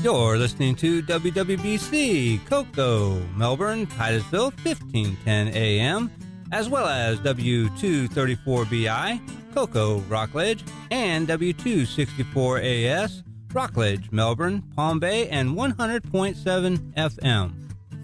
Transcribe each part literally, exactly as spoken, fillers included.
You're listening to W W B C, Cocoa, Melbourne, Titusville, fifteen ten A M, as well as W two thirty-four B I, Cocoa, Rockledge, and W two sixty-four A S, Rockledge, Melbourne, Palm Bay, and one hundred point seven F M.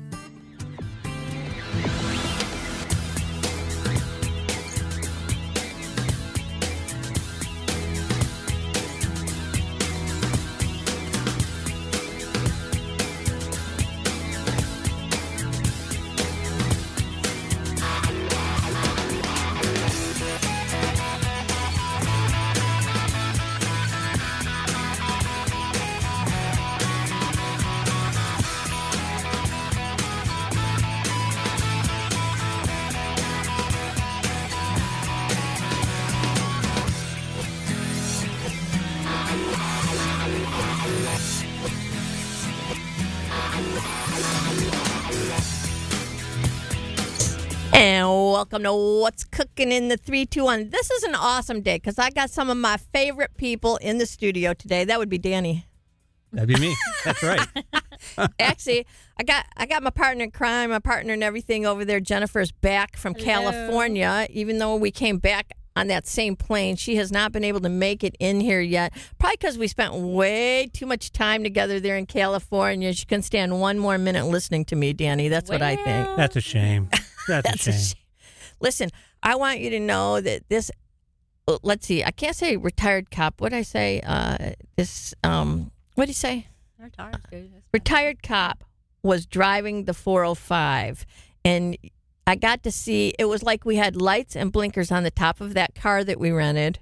And welcome to What's Cooking in the three two one. This is an awesome day because I got some of my favorite people in the studio today. That would be Danny. That'd be me. That's right. Actually, I got I got my partner in crime, my partner in everything over there. Jennifer's back from Hello. California. Even though we came back on that same plane, she has not been able to make it in here yet. Probably because we spent way too much time together there in California. She couldn't stand one more minute listening to me, Danny. That's what I think. That's a shame. That's, That's a shame. a sh- Listen, I want you to know that this, uh, let's see, I can't say retired cop. What did I say? Uh, this, um, what did you say? Retired, dude. That's Retired cop was driving the four oh five, and I got to see, it was like we had lights and blinkers on the top of that car that we rented,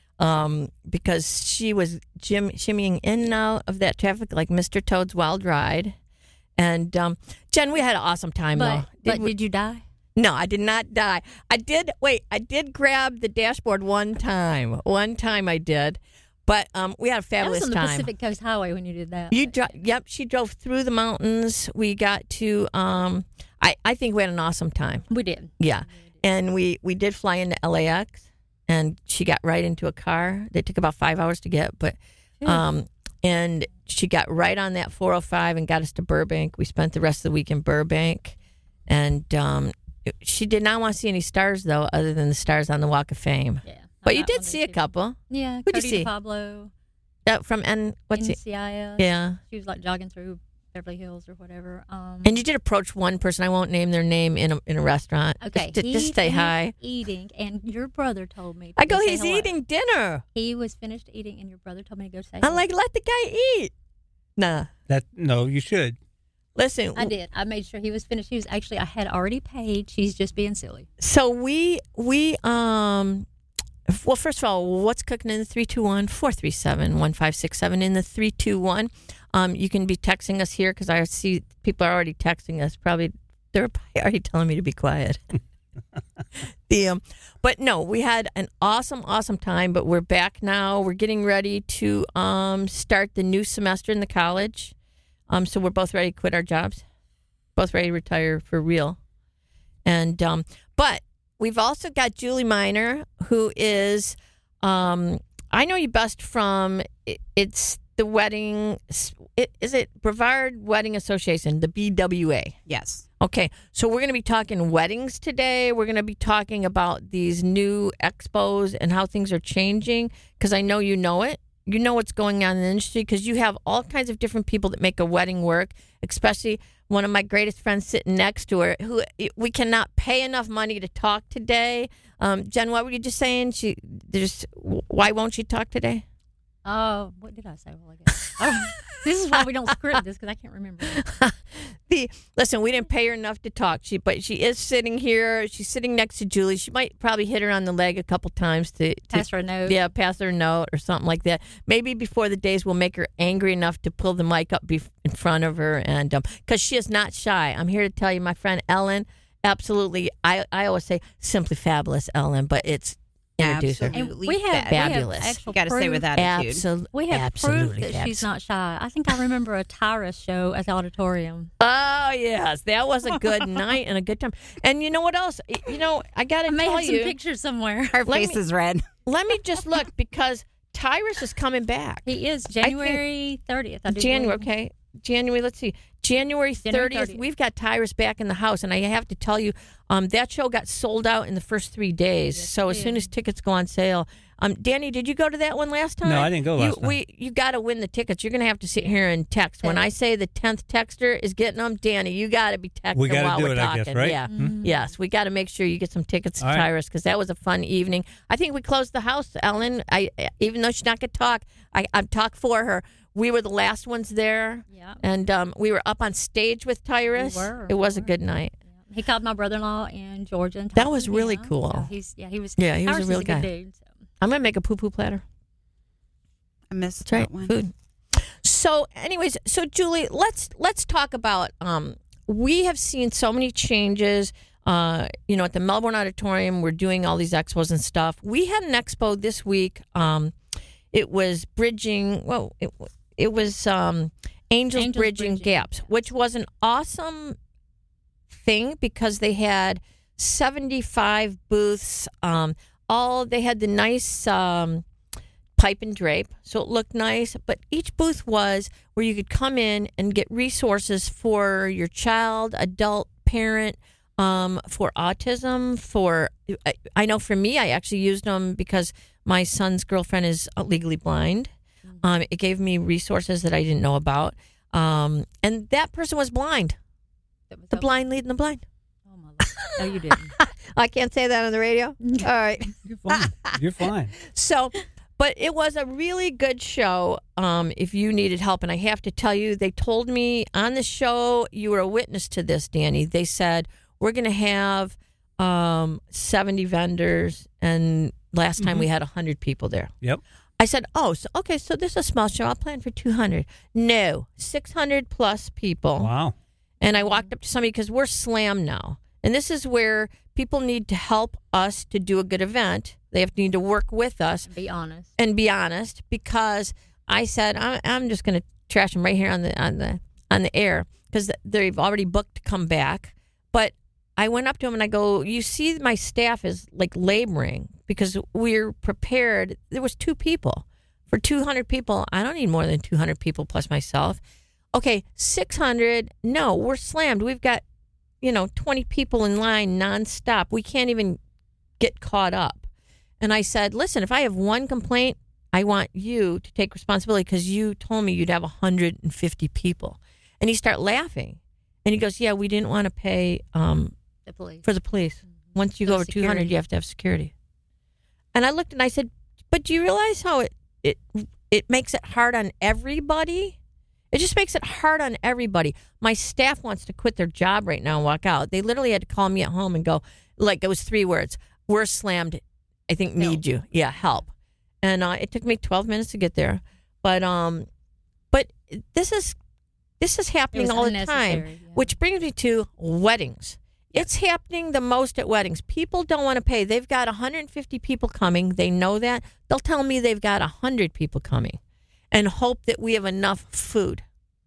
um, because she was jim- shimmying in and out of that traffic like Mister Toad's Wild Ride. And, um, Jen, we had an awesome time, But, though. but we? did you die? No, I did not die. I did, wait, I did grab the dashboard one time. One time I did. But um, we had a That fabulous was on the time. Pacific Coast Highway when you did that. You dro- Yep, she drove through the mountains. We got to, um, I, I think we had an awesome time. We did. Yeah. And we, we did fly into L A X, and she got right into a car. It took about five hours to get, but, um, and she got right on that four oh five and got us to Burbank. We spent the rest of the week in Burbank, and um, she did not want to see any stars, though, other than the stars on the Walk of Fame. Yeah. But I you got did one see there, a too. couple. Yeah. Who'd you Cody see? Pablo. Uh, from N, what's it? N C I S. Yeah. She was like jogging through Beverly Hills or whatever. Um, And you did approach one person. I won't name their name in a, in a restaurant. okay. Just, he just say finished hi. Eating, and your brother told me. to I go, say he's hello. eating dinner. He was finished eating, and your brother told me to go say. I'm hello. like, let the guy eat. Nah. That no, you should. Listen. I did. I made sure he was finished. He was actually. I had already paid. She's just being silly. So we we um well, first of all, what's cooking in the three two one, four three seven, one five six seven in the three two one. Um, you can be texting us here because I see people are already texting us. Probably they're probably already telling me to be quiet. the um, but no, we had an awesome, awesome time. But we're back now. We're getting ready to um start the new semester in the college. Um, so we're both ready to quit our jobs, both ready to retire for real. And um, but we've also got Julie Miner, who is, um, I know you best from, it, it's the wedding, it, is it Brevard Wedding Association, the B W A? Yes. Okay, so we're going to be talking weddings today. We're going to be talking about these new expos and how things are changing, because I know you know it. You know what's going on in the industry because you have all kinds of different people that make a wedding work, especially one of my greatest friends sitting next to her, who we cannot pay enough money to talk today. Um, Jen, what were you just saying? She there's why won't she talk today? Oh, what did I say? Well, I guess. Oh, this is why we don't script this because I can't remember. the listen, we didn't pay her enough to talk. She, but she is sitting here. She's sitting next to Julie. She might probably hit her on the leg a couple times to, to Pass her a note. Yeah, pass her a note or something like that. Maybe before the days will make her angry enough to pull the mic up bef- in front of her, and because um, she is not shy. I'm here to tell you, my friend Ellen. Absolutely, I I always say simply fabulous, Ellen, but it's. Introduce her. And we have Fabulous. We have actual You got to say proof- with attitude. Absol- We have absolutely proof that fabs. she's not shy. I think I remember a Tyrus show at the auditorium. Oh yes, that was a good night and a good time. And you know what else? You know, I got to I may tell have some you. pictures somewhere. Her Let face me- is red. Let me just look because Tyrus is coming back. He is January thirtieth. I do January, believe. okay. January, let's see. January January thirtieth, thirtieth. we've got Tyrus back in the house. And I have to tell you, um, that show got sold out in the first three days. Yes, so it as soon did. as tickets go on sale. Um, Danny, did you go to that one last time? No, I didn't go you, last time. We, you got to win the tickets. You're going to have to sit here and text. When I say the tenth texter is getting them, Danny, you got to be texting We gotta while do we're it, I talking. guess, right? Yeah. Mm-hmm. Yes, we got to make sure you get some tickets to All right. Tyrus because that was a fun evening. I think we closed the house, Ellen. I even though she's not going to talk, I I talk for her. We were the last ones there, Yeah. and um, we were up on stage with Tyrus. We were, It we was a were. good night. He called my brother-in-law in Georgia. And That talked was to really him. cool. So he's yeah he was Yeah, he was a Tyrus real is guy. good dude. So. I'm gonna make a poo poo platter. I missed That's right, that one. food. So, anyways, so Julie, let's let's talk about. Um, we have seen so many changes. Uh, you know, at the Melbourne Auditorium, we're doing all these expos and stuff. We had an expo this week. Um, it was bridging. Well, it it was um, Angels, Angels bridging, Bridging gaps, Gaps. which was an awesome thing because they had seventy-five booths. Um, all they had the nice. Um, pipe and drape, so it looked nice. But each booth was where you could come in and get resources for your child, adult, parent, um, for autism. For I, I know for me, I actually used them because my son's girlfriend is legally blind. Um, it gave me resources that I didn't know about, um, and that person was blind. That was The up- blind leading the blind. Oh my Lord. No, you didn't. I can't say that on the radio. All right. You're fine. You're fine. So, but it was a really good show um, if you needed help. And I have to tell you, they told me on the show, you were a witness to this, Danny. They said, we're going to have um, seventy vendors. And last time we had one hundred people there. Yep. I said, oh, so, okay, so this is a small show. I'll plan for two hundred. No, six hundred plus people. Wow. And I walked up to somebody because we're slammed now. And this is where people need to help us to do a good event. They have to need to work with us Be honest. and be honest, because I said I'm, I'm just going to trash them right here on the on the on the air because they've already booked to come back. But I went up to him and I go, "You see, my staff is like laboring because we're prepared." There was two people for two hundred people. I don't need more than two hundred people plus myself. Okay, six hundred. No, we're slammed. We've got, you know, twenty people in line nonstop. We can't even get caught up. And I said, listen, if I have one complaint, I want you to take responsibility because you told me you'd have one hundred fifty people. And he started laughing. And he goes, yeah, we didn't want to pay um, The police. for the police. Once you For go the over two hundred, security. you have to have security. And I looked and I said, but do you realize how it, it, it makes it hard on everybody? It just makes it hard on everybody. My staff wants to quit their job right now and walk out. They literally had to call me at home and go, like it was three words. We're slammed. I think need you. Yeah, help. And uh, it took me twelve minutes to get there. But um, but this is this is It happening was all the time, unnecessary, yeah. which brings me to weddings. It's happening the most at weddings. People don't want to pay. They've got one hundred fifty people coming. They know that. They'll tell me they've got one hundred people coming and hope that we have enough food.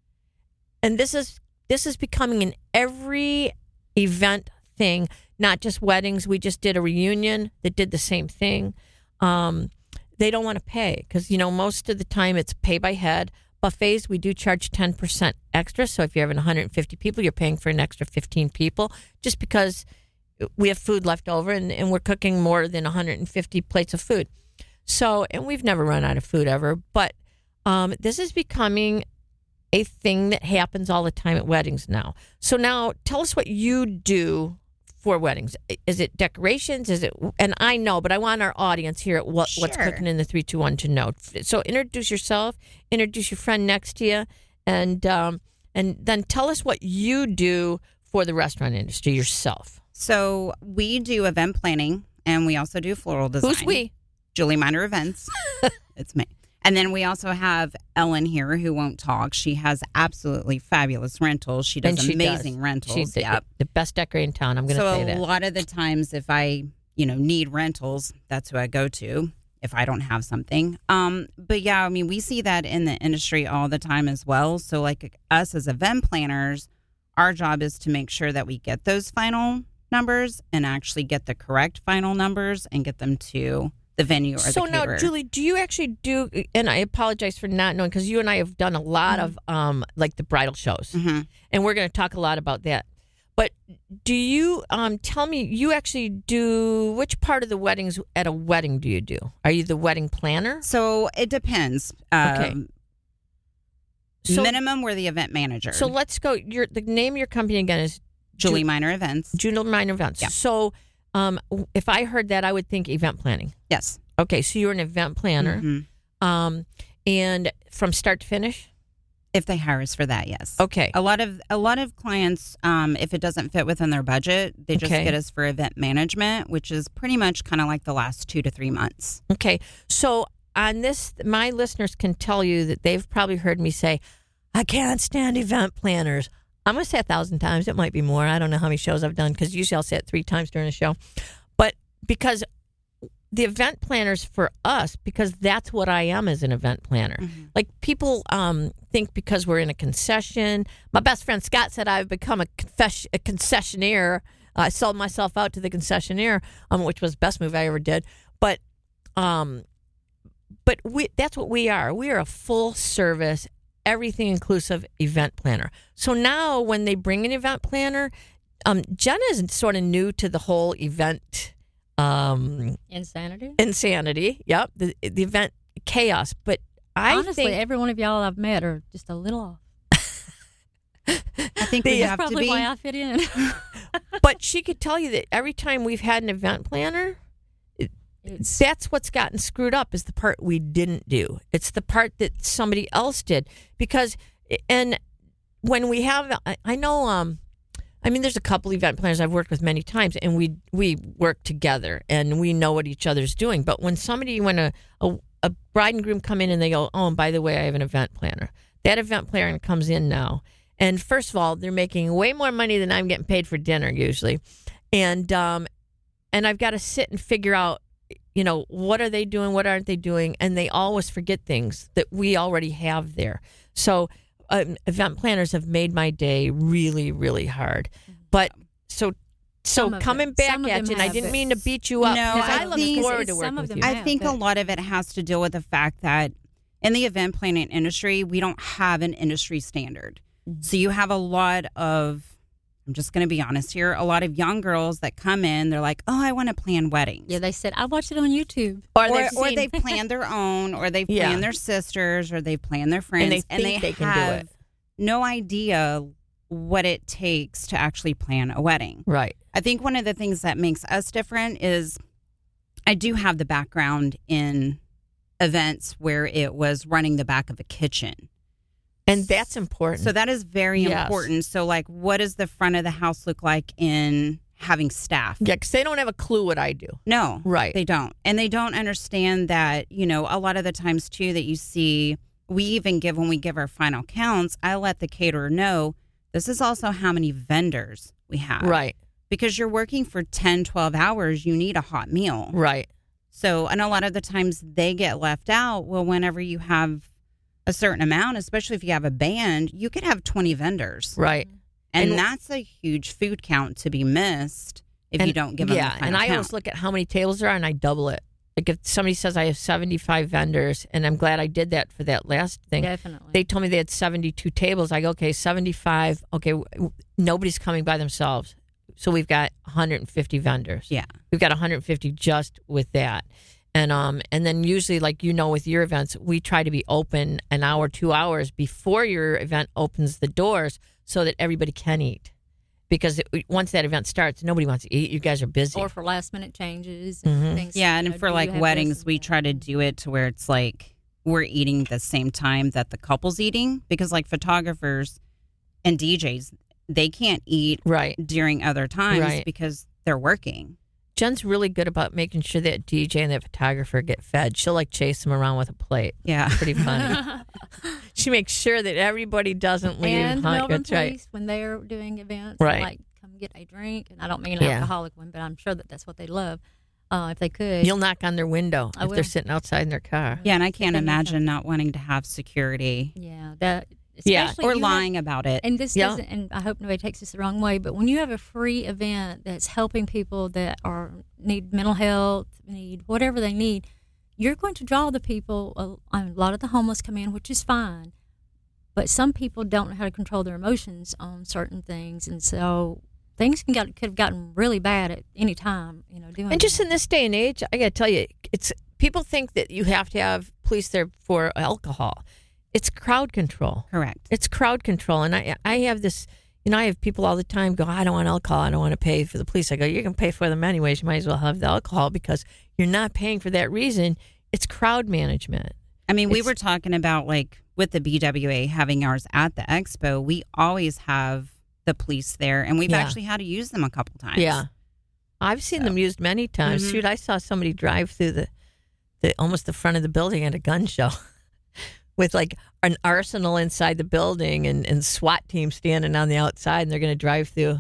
And this is this is becoming an every event thing, not just weddings. We just did a reunion that did the same thing. Um, they don't want to pay because, you know, most of the time it's pay by head. Buffets, we do charge ten percent extra. So if you're having one hundred fifty people, you're paying for an extra fifteen people just because we have food left over and, and we're cooking more than one hundred fifty plates of food. So, and we've never run out of food ever, but um, this is becoming a thing that happens all the time at weddings now. So now tell us what you do for weddings. Is it decorations? Is it, and I know, but I want our audience here at what, what's Sure. cooking in the three two one to know. So introduce yourself, introduce your friend next to you, and um, and then tell us what you do for the restaurant industry yourself. So we do event planning, and we also do floral design. Who's we? Julie Minor Events. It's me. And then we also have Ellen here who won't talk. She has absolutely fabulous rentals. She does And she amazing does. rentals. She's the, Yep. the best decorator in town. I'm going to so say a that. lot of the times if I, you know, need rentals, that's who I go to if I don't have something. Um, but yeah, I mean, we see that in the industry all the time as well. So like us as event planners, our job is to make sure that we get those final numbers and actually get the correct final numbers and get them to the venue or So the now, caterer. Julie, do you actually do? And I apologize for not knowing because you and I have done a lot of um like the bridal shows, hmm and we're going to talk a lot about that. But do you um tell me you actually do which part of the weddings at a wedding do you do? Are you the wedding planner? So it depends. Okay. Um, So, minimum, we're the event manager. so let's go. Your the name of your company again is Julie Minor Events. Julie Minor Events. Yeah. So, um, if I heard that, I would think event planning. Yes. Okay, so you're an event planner, Mhm. um, and from start to finish. If they hire us for that, yes. Okay. A lot of a lot of clients, um, if it doesn't fit within their budget, they just Okay. get us for event management, which is pretty much kind of like the last two to three months. Okay. So on this, my listeners can tell you that they've probably heard me say, I can't stand event planners. I'm going to say a thousand times. It might be more. I don't know how many shows I've done because usually I'll say it three times during a show. But because the event planners for us, because that's what I am as an event planner. Mhm. Like people um, think because we're in a concession. My best friend Scott said I've become a, confess- a concessionaire. I sold myself out to the concessionaire, um, which was the best move I ever did. But um, but we, that's what we are. We are a full service, everything inclusive event planner. So now when they bring an event planner, um, Jenna is sort of new to the whole event um, Insanity. insanity. Yep, the the event chaos. But I Honestly, think every one of y'all I've met are just a little off. I think The- we That's have to probably be. why I fit in. but she could tell you that every time we've had an event planner, It's, that's what's gotten screwed up is the part we didn't do. It's the part that somebody else did. Because, and when we have, I, I know, um, I mean, there's a couple event planners I've worked with many times, and we we work together and we know what each other's doing. But when somebody, when a, a, a bride and groom come in and they go, oh, and by the way, I have an event planner. That event planner comes in now. And first of all, they're making way more money than I'm getting paid for dinner usually. And, um, and I've got to sit and figure out, you know, what are they doing? What aren't they doing? And they always forget things that we already have there. So um, event planners have made my day really, really hard. But so so Some of coming them- back some of at them you, and I have didn't it. mean to beat you up. No, because I I, look think- forward to Some working of with them you. I have, think a but- lot of it has to do with the fact that in the event planning industry, we don't have an industry standard. Mm-hmm. So you have a lot of, I'm just going to be honest here, a lot of young girls that come in, they're like, oh, I want to plan weddings. yeah, they said, I watched it on YouTube. Or, Or, they've or seen- they've planned their own, or they've Yeah. planned their sisters, or they've planned their friends. And they think they can do have it. no idea what it takes to actually plan a wedding. right. I think one of the things that makes us different is I do have the background in events where it was running the back of a kitchen. And that's important. So that is very Yes. important. So, like, what does the front of the house look like in having staff? yeah, because they don't have a clue what I do. No, Right. they don't. And they don't understand that, you know, a lot of the times, too, that you see, we even give, when we give our final counts, I let the caterer know this is also how many vendors we have. Right. Because you're working for ten, twelve hours, you need a hot meal. Right. So, and a lot of the times they get left out. Well, whenever you have a certain amount, especially if you have a band, you could have twenty vendors. Right. And, And- that's a huge food count to be missed if you And- don't give them yeah, the final and I count. always look at how many tables there are, and I double it. Like if somebody says I have seventy-five vendors, and I'm glad I did that for that last thing. Definitely. They told me they had seventy-two tables. I go, okay, seventy-five. Okay, w- w- nobody's coming by themselves. So we've got one hundred fifty vendors. Yeah. We've got one hundred fifty just with that. And um and then usually, like you know, with your events, we try to be open an hour, two hours before your event opens the doors so that everybody can eat. Because it, once that event starts, nobody wants to eat. You guys are busy. or for last minute changes and Mhm. things. Yeah, you and know, for do you like have this weddings, and we that? try to do it to where it's like we're eating the same time that the couple's eating, because like photographers and D Js, they can't eat right. during other times Right. because they're working. Jen's really good about making sure that D J and that photographer get fed. She'll like chase them around with a plate. Yeah. Pretty funny. She makes sure that everybody doesn't leave. And hungry. Melbourne That's right. Police, when they're doing events, Right. like come get a drink, and I don't mean an Yeah. alcoholic one, but I'm sure that that's what they love. Uh, if they could, You'll knock on their window I if will. they're sitting outside in their car. Yeah, and I can't they need imagine something. not wanting to have security. yeah, that Yeah, Especially or you have- lying about it. And this Yeah. doesn't, and I hope nobody takes this the wrong way, but when you have a free event that's helping people that are need mental health, need whatever they need, you're going to draw the people. A, a lot of the homeless come in, which is fine, but some people don't know how to control their emotions on certain things, and so things can got could have gotten really bad at any time. You know, doing And just that. in this day and age, I got to tell you, it's people think that you have to have police there for alcohol. It's crowd control. Correct. It's crowd control. And I I have this, you know, I have people all the time go, I don't want alcohol. I don't want to pay for the police. I go, you can pay for them anyways. You might as well have the alcohol because you're not paying for that reason. It's crowd management. I mean, we It's- were talking about like with the B W A having ours at the expo, we always have the police there, and we've Yeah. actually had to use them a couple times. Yeah. I've seen So. them used many times. Mhm. Shoot, I saw somebody drive through the, the almost the front of the building at a gun show with like an arsenal inside the building and, and SWAT team standing on the outside, and they're going to drive through.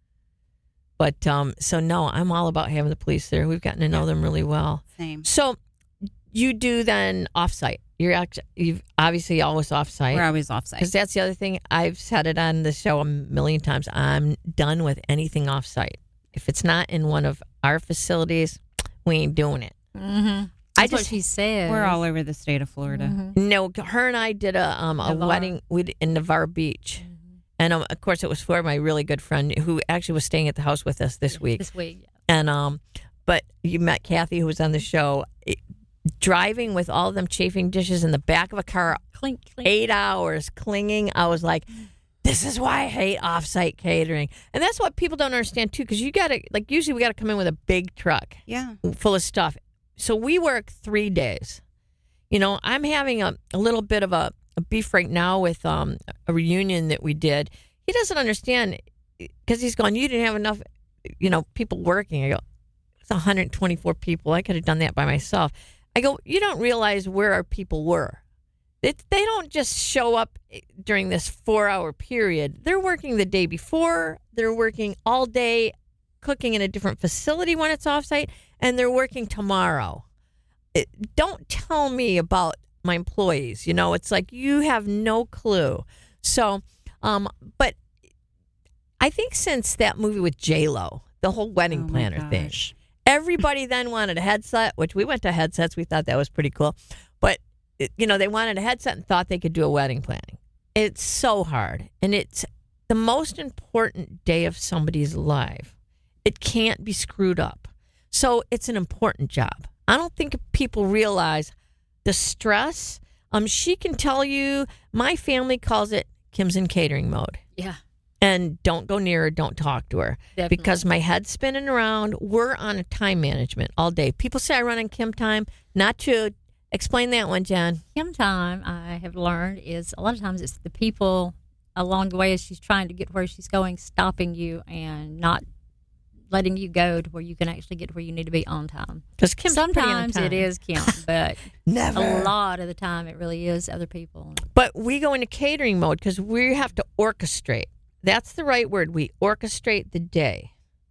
But um, so no, I'm all about having the police there. We've gotten to know them really well. Same. So you do then offsite. You're actually you've obviously always offsite. We're always offsite. Because that's the other thing. I've said it on the show a million times. I'm done with anything offsite. If it's not in one of our facilities, we ain't doing it. Mm-hmm. I That's what just she said. We're all over the state of Florida. Mhm. no. Her and I did a um a Navarre. wedding we in Navarre Beach, and um, of course it was for my really good friend who actually was staying at the house with us this week. This week. Yeah. And um, but you met Kathy, who was on the show, it, driving with all of them chafing dishes in the back of a car, Clink, clink. eight hours clinging. I was like, this is why I hate offsite catering, and that's what people don't understand too. Because you got to like usually we got to come in with a big truck Yeah. full of stuff. So we work three days. You know, I'm having a, a little bit of a, a beef right now with um, a reunion that we did. He doesn't understand because he's going, you didn't have enough, you know, people working. I go, it's one hundred twenty-four people. I could have done that by myself. I go, you don't realize where our people were. It, they don't just show up during this four-hour period. They're working the day before. They're working all day, cooking in a different facility when it's offsite, and they're working tomorrow. It, don't tell me about my employees. You know, it's like you have no clue. So, um, but I think since that movie with J-Lo, the whole wedding Oh my planner thing, gosh. everybody then wanted a headset, which we went to headsets. We thought that was pretty cool. But, it- you know, they wanted a headset and thought they could do a wedding planning. It's so hard. And it's the most important day of somebody's life. It can't be screwed up. So it's an important job. I don't think people realize the stress. Um, she can tell you, my family calls it Kim's in catering mode. Yeah. And don't go near her, don't talk to her. Definitely. Because my head's spinning around. We're on a time management all day. People say I run on Kim time. Not true. Explain that one, Jen. Kim time, I have learned, is a lot of times it's the people along the way as she's trying to get where she's going, stopping you and not letting you go to where you can actually get where you need to be on time. Because Kim's pretty on Sometimes time. it is Kim, but Never. a lot of the time it really is other people. But we go into catering mode because we have to orchestrate. That's the right word. We orchestrate the day.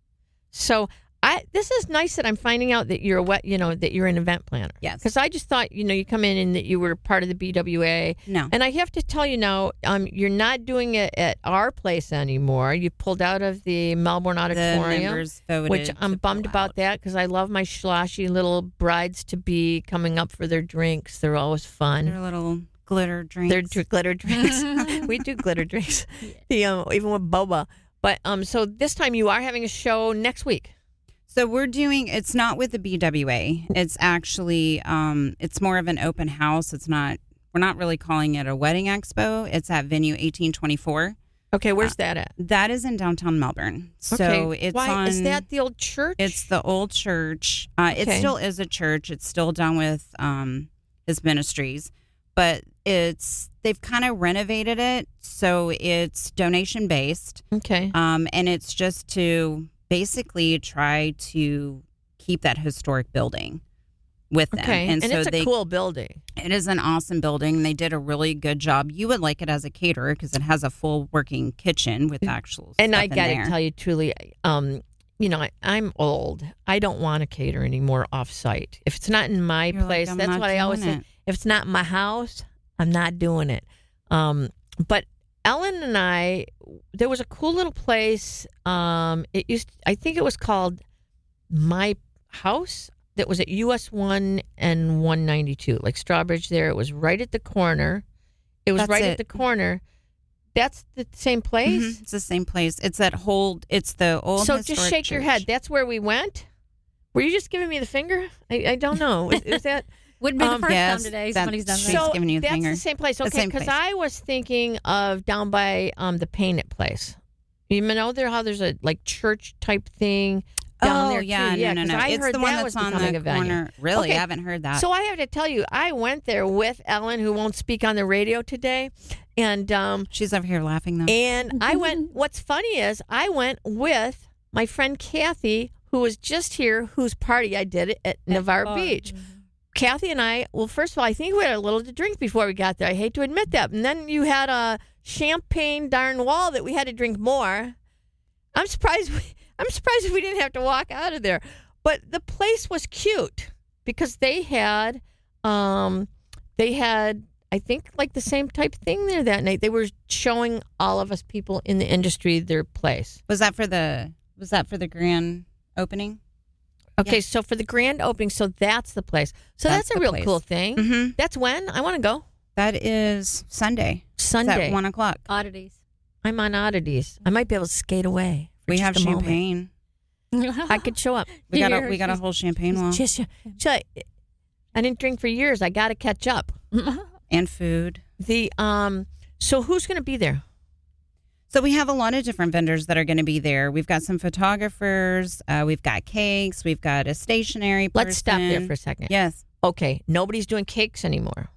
So I this is nice that I'm finding out that you're a wet, you know, that you're an event planner. Yes. Because I just thought, you know, you come in and that you were part of the B W A. No. And I have to tell you now, um, you're not doing it at our place anymore. You pulled out of the Melbourne The Auditorium. members voted Which I'm to bummed pull about out. that because I love my sloshy little brides to be coming up for their drinks. They're always fun. Their little glitter drinks. They're dr- glitter drinks. We do glitter drinks, the, um, even with boba. But um, so this time you are having a show next week. So we're doing, it's not with the B W A. It's actually, um, it's more of an open house. It's not, we're not really calling it a wedding expo. It's at venue eighteen twenty-four. Okay, where's that at? That is in downtown Melbourne. So Okay. it's Why on, is that the old church? it's the old church. Uh, It Okay. still is a church. It's still done with um, his ministries, but it's, they've kind of renovated it. So it's donation based. okay. Um, and it's just to basically try to keep that historic building with them. Okay, and, so it's a they, cool building. it is an awesome building. They did a really good job. You would like it as a caterer because it has a full working kitchen with actual And stuff I in got to there. tell you truly, um, you know, I, I'm old. I don't want to cater anymore off-site. If it's not in my You're like, place, "I'm that's not what I always doing say. it." If it's not in my house, I'm not doing it. Um, but Ellen and I, there was a cool little place. Um, it used, I think it was called My House. That was at U S one and one ninety-two, like Strawbridge. There, it was right at the corner. It was That's right it. at the corner. That's the same place. Mhm. It's the same place. It's that whole. It's the old. So just historic shake your church. head. That's where we went. Were you just giving me the finger? I, I don't know. Is, is that? Wouldn't be Um, the first yes, time today that- somebody's done She's that. So giving you the that's finger. the same place. The Okay, same because place. I was thinking of down by um, the Paint It place. You know there how there's a like church type thing down oh there yeah, too. no, no, 'cause no. I It's heard the one that that's was on becoming the a venue. corner. Really, Okay. I haven't heard that. So I have to tell you, I went there with Ellen, who won't speak on the radio today, and um, She's over here laughing though. and I went. What's funny is I went with my friend Kathy, who was just here, whose party I did it at Navarre bar. Beach. Kathy and I, well, first of all, I think we had a little to drink before we got there. I hate to admit that. And then you had a champagne darn wall that we had to drink more. I'm surprised. We, I'm surprised we didn't have to walk out of there. But the place was cute because they had, um, they had, I think, like the same type of thing there that night. They were showing all of us people in the industry their place. was that for the? Was that for the grand opening? Okay, Yeah. so for the grand opening, so that's the place. So that's, That's a the real place. cool thing. Mm-hmm. That's when I want to go. That is Sunday. It's Sunday. at one o'clock. Oddities. I'm on oddities. I might be able to skate away. for We just have a moment. champagne. I could show up. We got a Here, we got a she's- whole champagne wall Just, just, I didn't drink for years. I got to catch up. and food. The um. So who's going to be there? So we have a lot of different vendors that are going to be there. We've got some photographers. Uh, we've got cakes. We've got a stationery person. Let's stop there for a second. Yes. Okay, nobody's doing cakes anymore.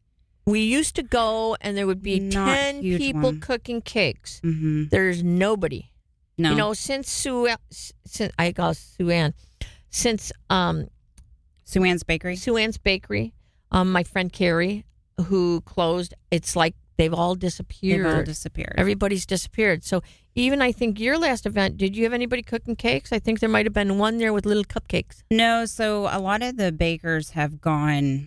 We used to go, and there would be Not ten huge people one. cooking cakes. Mm-hmm. There's nobody. No. You know, since Sue, since I call Sue Ann, since um, Sue Ann's Bakery. Sue Ann's Bakery, um, my friend Carrie, who closed, it's like they've all disappeared. They've all disappeared. Everybody's disappeared. So even I think your last event, did you have anybody cooking cakes? I think there might have been one there with little cupcakes. No, so a lot of the bakers have gone.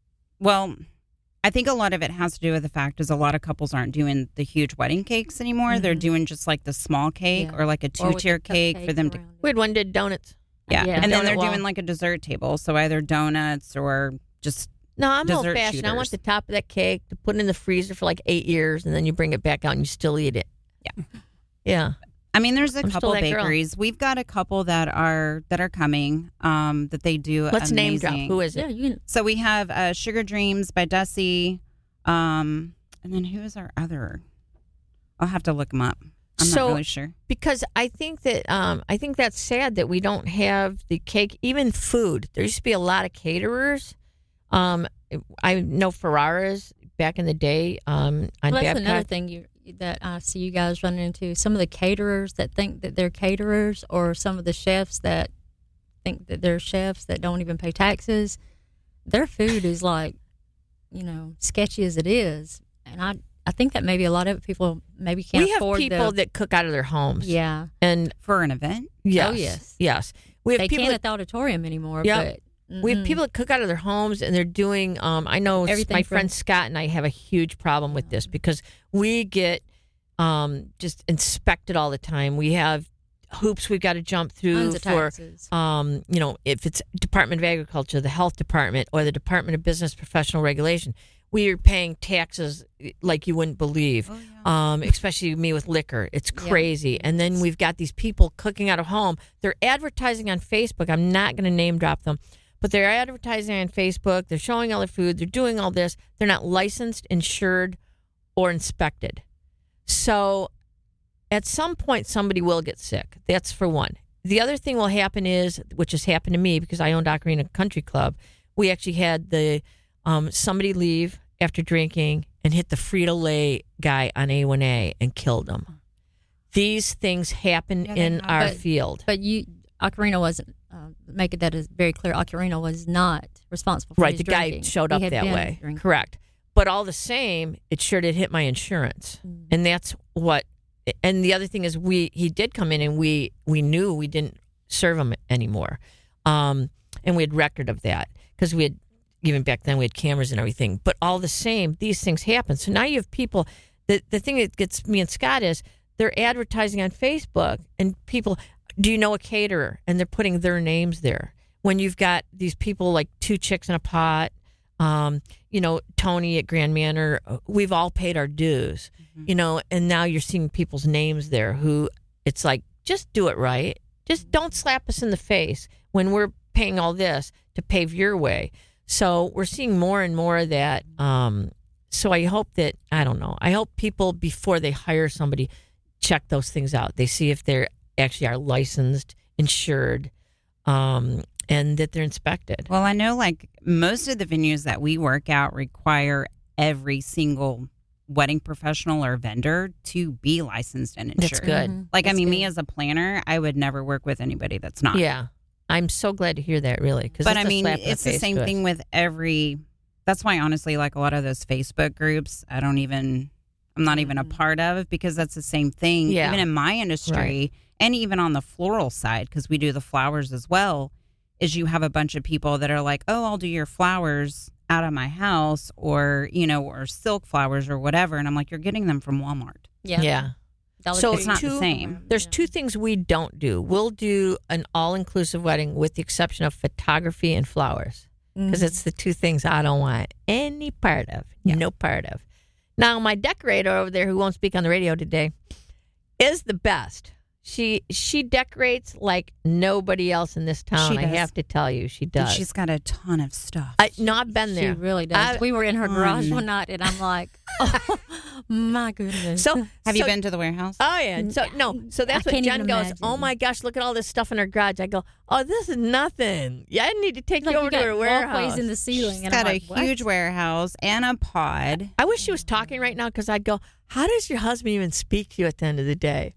Well, I think a lot of it has to do with the fact is a lot of couples aren't doing the huge wedding cakes anymore. They're Mhm. doing just like the small cake Yeah. or like a Or two with the tier cake for cupcake them to. around it. We had one did donuts. Yeah. Yeah. And then Donut they're wall. doing like a dessert table. So either donuts or just. No, I'm Dessert old fashioned. I want shooters. the top of that cake to put in the freezer for like eight years, and then you bring it back out and you still eat it. Yeah. Yeah. I mean, there's a I'm still couple that girl. bakeries. We've got a couple that are that are coming. Um, that they do. Let's name drop. amazing- Who is Yeah, it? you can. So we have uh, Sugar Dreams by Dusty. Um, and then who is our other? I'll have to look them up. I'm So- not really sure. Because I think that um, I think that's sad that we don't have the cake, even food. There used to be a lot of caterers. Um, I know Ferraras back in the day. Um, on Well, that's Babcock. another thing you that I see you guys running into. Some of the caterers that think that they're caterers, or some of the chefs that think that they're chefs that don't even pay taxes. Their food is like, you know, sketchy as it is, and I I think that maybe a lot of people maybe can't We have afford people the, that cook out of their homes. yeah. and For an event? yes, Oh, yes. yes. We have They people can't that at the auditorium anymore. Yeah. But We have mm-mm. people that cook out of their homes, and they're doing. Um, I know Everything my from- friend Scott and I have a huge problem with this because we get um, just inspected all the time. We have hoops we've got to jump through Tons of for, taxes. um, you know, if it's Department of Agriculture, the Health Department, or the Department of Business Professional Regulation. We are paying taxes like you wouldn't believe, Oh, yeah. um, especially me with liquor. It's Yeah. crazy. And then we've got these people cooking out of home. They're advertising on Facebook. I'm not going to name drop them, but they're advertising on Facebook. They're showing all their food. They're doing all this. They're not licensed, insured, or inspected. So at some point, somebody will get sick. That's for one. The other thing will happen is, which has happened to me because I owned Ocarina Country Club, we actually had the um, somebody leave after drinking and hit the Frito-Lay guy on A one A and killed him. These things happen Yeah, they in have. our But- field. But you, Ocarina wasn't. Uh, make it that is very clear. Ocarina was not responsible for Right, his the guy drinking. showed He up had that been way. drinking. Correct. But all the same, it sure did hit my insurance. Mm. And that's what and the other thing is we he did come in and we we knew we didn't serve him anymore. Um, and we had record of that because we had even back then we had cameras and everything. But all the same, these things happen. So now you have people the the thing that gets me and Scott is they're advertising on Facebook, and people, do you know a caterer? And they're putting their names there. When you've got these people like Two Chicks in a Pot, um, you know, Tony at Grand Manor, we've all paid our dues, mm-hmm. you know, and now you're seeing people's names there who it's like, just do it right. Just don't slap us in the face when we're paying all this to pave your way. So we're seeing more and more of that. Um, so I hope that, I don't know, I hope people, before they hire somebody, check those things out. They see if they're actually are licensed, insured, um, and that they're inspected. Well, I know like most of the venues that we work out require every single wedding professional or vendor to be licensed and insured. That's good. Mm-hmm. Like, That's I mean, good. me as a planner, I would never work with anybody that's not. Yeah. I'm so glad to hear that, really. Cause But it's I a mean, slap in it's the face same to us. thing with every, that's why honestly, like a lot of those Facebook groups, I don't even, I'm not even a part of, because that's the same thing. Yeah. Even in my industry, Right. and even on the floral side, because we do the flowers as well, is you have a bunch of people that are like, oh, I'll do your flowers out of my house, or, you know, or silk flowers or whatever. And I'm like, you're getting them from Walmart. Yeah. Yeah. Dollar So Tree. It's not the two- same. There's Yeah. two things we don't do. We'll do an all-inclusive wedding with the exception of photography and flowers, because Mhm. it's the two things I don't want any part of. Yeah. No part of. Now, my decorator over there, who won't speak on the radio today, is the best. She she decorates like nobody else in this town. She I does. have to tell you, she And does. she's got a ton of stuff. I, no, I've been there. She really does. I- we were in her garage Fun. one night, and I'm like, oh, my goodness. So Have you so- been to the warehouse? Oh yeah. So no. So that's I what can't Jen even goes. imagine. Oh my gosh, look at all this stuff in her garage. I go, oh, this is nothing. Yeah, I need to take like you you over to got her walkways warehouse. in the ceiling, She's and got I'm a like, what? huge warehouse and a pod. I wish she was talking right now, because I'd go, how does your husband even speak to you at the end of the day?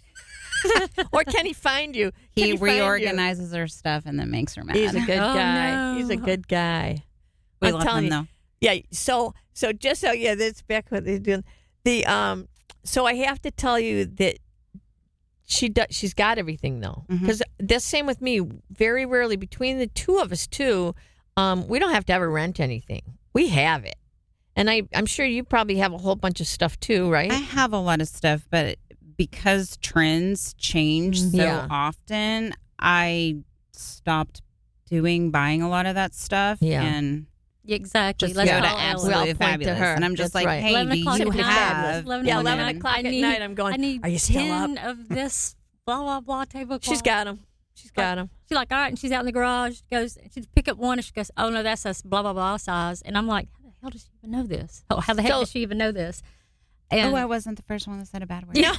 Or can he find you? Can He find you? reorganizes her stuff and then makes her mad. He's a good Oh, guy. He's a no. good guy. we I'm love telling him you. though. Yeah. So so just so yeah, that's back what they're doing. The um. So I have to tell you that she does. She's got everything though, Mhm. because the same with me. Very rarely between the two of us too, um, we don't have to ever rent anything. We have it, and I I'm sure you probably have a whole bunch of stuff too, right? I have a lot of stuff, but because trends change so Yeah. often, I stopped doing buying a lot of that stuff. Yeah. And Exactly. just Let's go to call Ellen. We'll Absolutely point to Fabulous. her. And I'm just That's like, right. hey, eleven do o'clock you at night. have? eleven yeah, o'clock eleven at o'clock night. at I need, night. I'm going. I need Are you still ten up? of this blah blah blah tablecloth. She's got them. She's got them. She's like, all right, and she's out in the garage. She goes, she pick up one, and she goes, oh no, that's us blah blah blah size. And I'm like, how the hell does she even know this? Oh, how the heck So- does she even know this? And Oh, I wasn't the first one that said a bad word. yeah.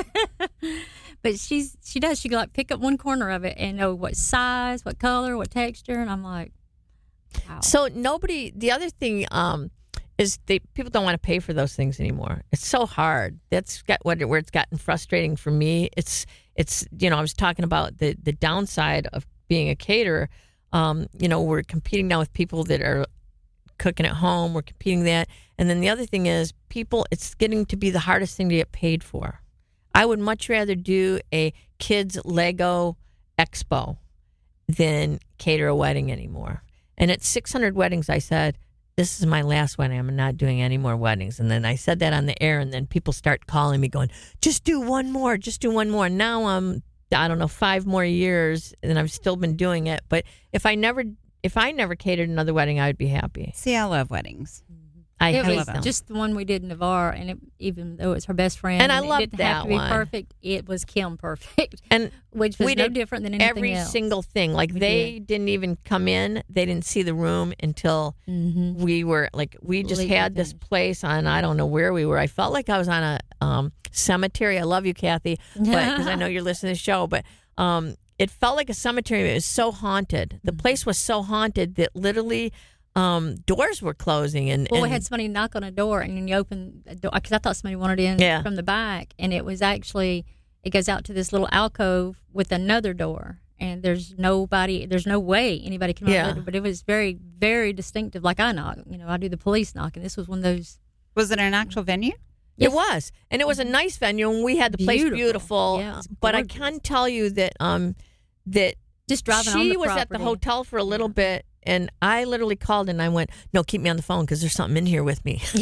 But she's she does. She go like pick up one corner of it and know what size, what color, what texture, and I'm like, wow. So nobody. The other thing um, is they people don't want to pay for those things anymore. It's so hard. That's got what where it's gotten frustrating for me. It's it's you know I was talking about the the downside of being a caterer. Um, you know we're competing now with people that are cooking at home. We're competing that, and then the other thing is people. It's getting to be the hardest thing to get paid for. I would much rather do a kids Lego expo than cater a wedding anymore. And at six hundred weddings, I said, this is my last wedding. I'm not doing any more weddings. And then I said that on the air, and then people start calling me going, just do one more, just do one more. Now I'm, I don't know, five more years, and I've still been doing it. But if I never, if I never catered another wedding, I would be happy. See, I love weddings. I it hate was them. just the one we did in Navarre, and it, even though it was her best friend, And I it loved didn't that have to be one. perfect. It was Kim perfect, And which was we no did different than anything every else. single thing. Like We they didn't even come in. They didn't see the room until Mm-hmm. we were like we just Completely had this finished. place on I don't know where we were. I felt like I was on a um, cemetery. I love you, Kathy, but because I know you're listening to the show. But um, it felt like a cemetery. It was so haunted. The place was so haunted that literally um, doors were closing. And, Well, and we had somebody knock on a door, and then you open the door because I thought somebody wanted in Yeah. from the back, and it was actually it goes out to this little alcove with another door, and there's nobody, there's no way anybody can. Yeah. But it was very, very distinctive. Like I knock, you know, I do the police knock, and this was one of those. Was it an actual venue? It was, and it was a nice venue, and we had the place Beautiful. beautiful. Yeah, it's but I gorgeous. can tell you that um, that Just driving she on the was at the property. hotel for a little bit, and I literally called and I went, "No, keep me on the phone because there's something in here with me." Yeah.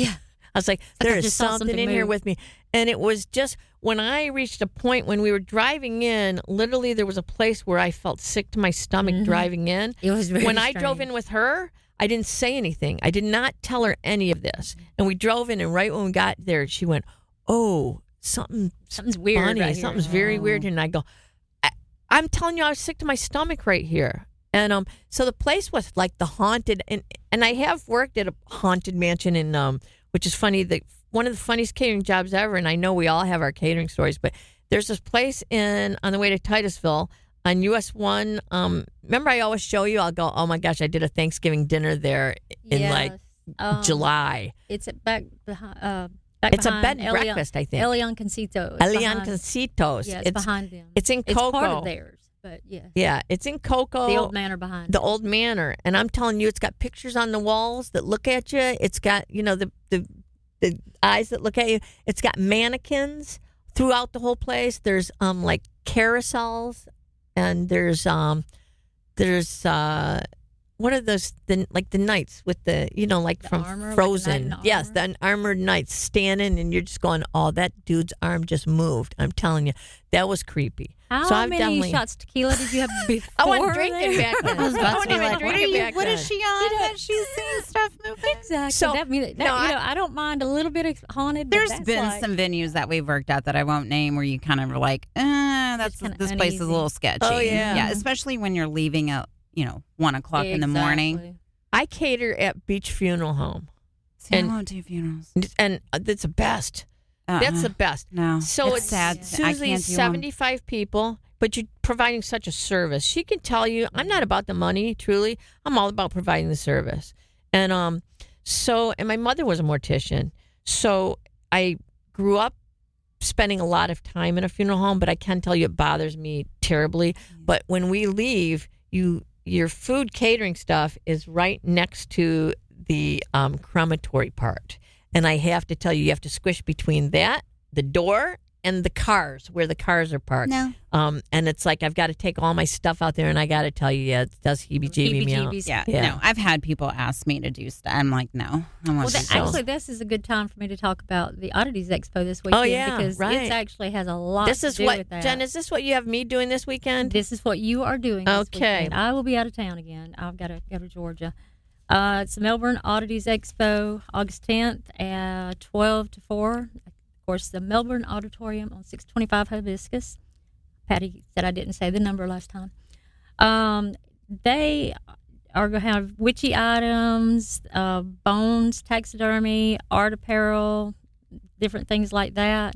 I was like, like there I is just saw something, something in here move. with me. And it was just when I reached a point when we were driving in, literally there was a place where I felt sick to my stomach Mhm. driving in. It was very When I drove strange. in with her, I didn't say anything. I did not tell her any of this. And we drove in, and right when we got there, she went, oh, something Something's weird funny. right here. Something's very weird. And I go, I, I'm telling you, I was sick to my stomach right here. And um, so the place was like the haunted, and and I have worked at a haunted mansion in um, which is funny. The one of the funniest catering jobs ever. And I know we all have our catering stories, but there's this place in on the way to Titusville on U S one. Um, remember, I always show you. I'll go, oh my gosh, I did a Thanksgiving dinner there in Yes. like Um, July. It's at back behind. Uh, back It's a behind bed and Elian- breakfast, I think. Elian Concito. It's Elian behind- Conceitos. Yeah, it's, it's behind them. it's in It's Cocoa. part of theirs, but yeah, Yeah, it's in Cocoa. the old manor behind. The old manor, and I'm telling you, it's got pictures on the walls that look at you. It's got, you know, the the the eyes that look at you. It's got mannequins throughout the whole place. There's um like carousels, and there's um there's uh what are those the like the knights with the you know like The from armor, like the Frozen? knight in Yes, armor? the armored knights standing, and you're just going, oh, that dude's arm just moved. I'm telling you, that was creepy. How so I've many definitely- shots tequila did you have before? I wasn't drinking there? back then. I was about I to wasn't be even like, drinking what are you- back What then. is she on that she's seeing stuff moving? Exactly. So- that, mean, that, no, you I- know, I don't mind a little bit of haunted. but There's that's been like, some venues that we've worked at that I won't name where you kind of are like, eh, that's It's kinda this place is a uneasy. little sketchy. Oh, yeah. yeah, especially when you're leaving at you know one o'clock in the morning. Exactly. I cater at Beach Funeral Home, See, And- I won't do funerals. and that's the best. Uh-uh. That's the best. no. So it's, it's, sad. I Susie's can't do 'em. seventy-five people, but you're providing such a service. She can tell you, I'm not about the money, truly. I'm all about providing the service. And um, so, and my mother was a mortician. So I grew up spending a lot of time in a funeral home, but I can tell you it bothers me terribly. But when we leave, you your food catering stuff is right next to the um, crematory part. And I have to tell you, you have to squish between that, the door, and the cars, where the cars are parked. No. Um, and it's like I've got to take all my stuff out there, and I got to tell you, yeah, it does heebie-jeebie me out. Heebie-jeebies. Yeah, Yeah. no. I've had people ask me to do stuff. I'm like, no. I want Well, to that, do stuff. actually, this is a good time for me to talk about the Oddities Expo this weekend. Oh, yeah, because right. it actually has a lot This to is do what, with that. Jen, is this what you have me doing this weekend? This is what you are doing. This Okay. weekend. I will be out of town again. I've got to go to Georgia. Uh, it's the Melbourne Oddities Expo, August tenth at twelve to four. Of course, the Melbourne Auditorium on six twenty-five Hibiscus. Patty said I didn't say the number last time. Um, they are going to have witchy items, uh, bones, taxidermy, art apparel, different things like that.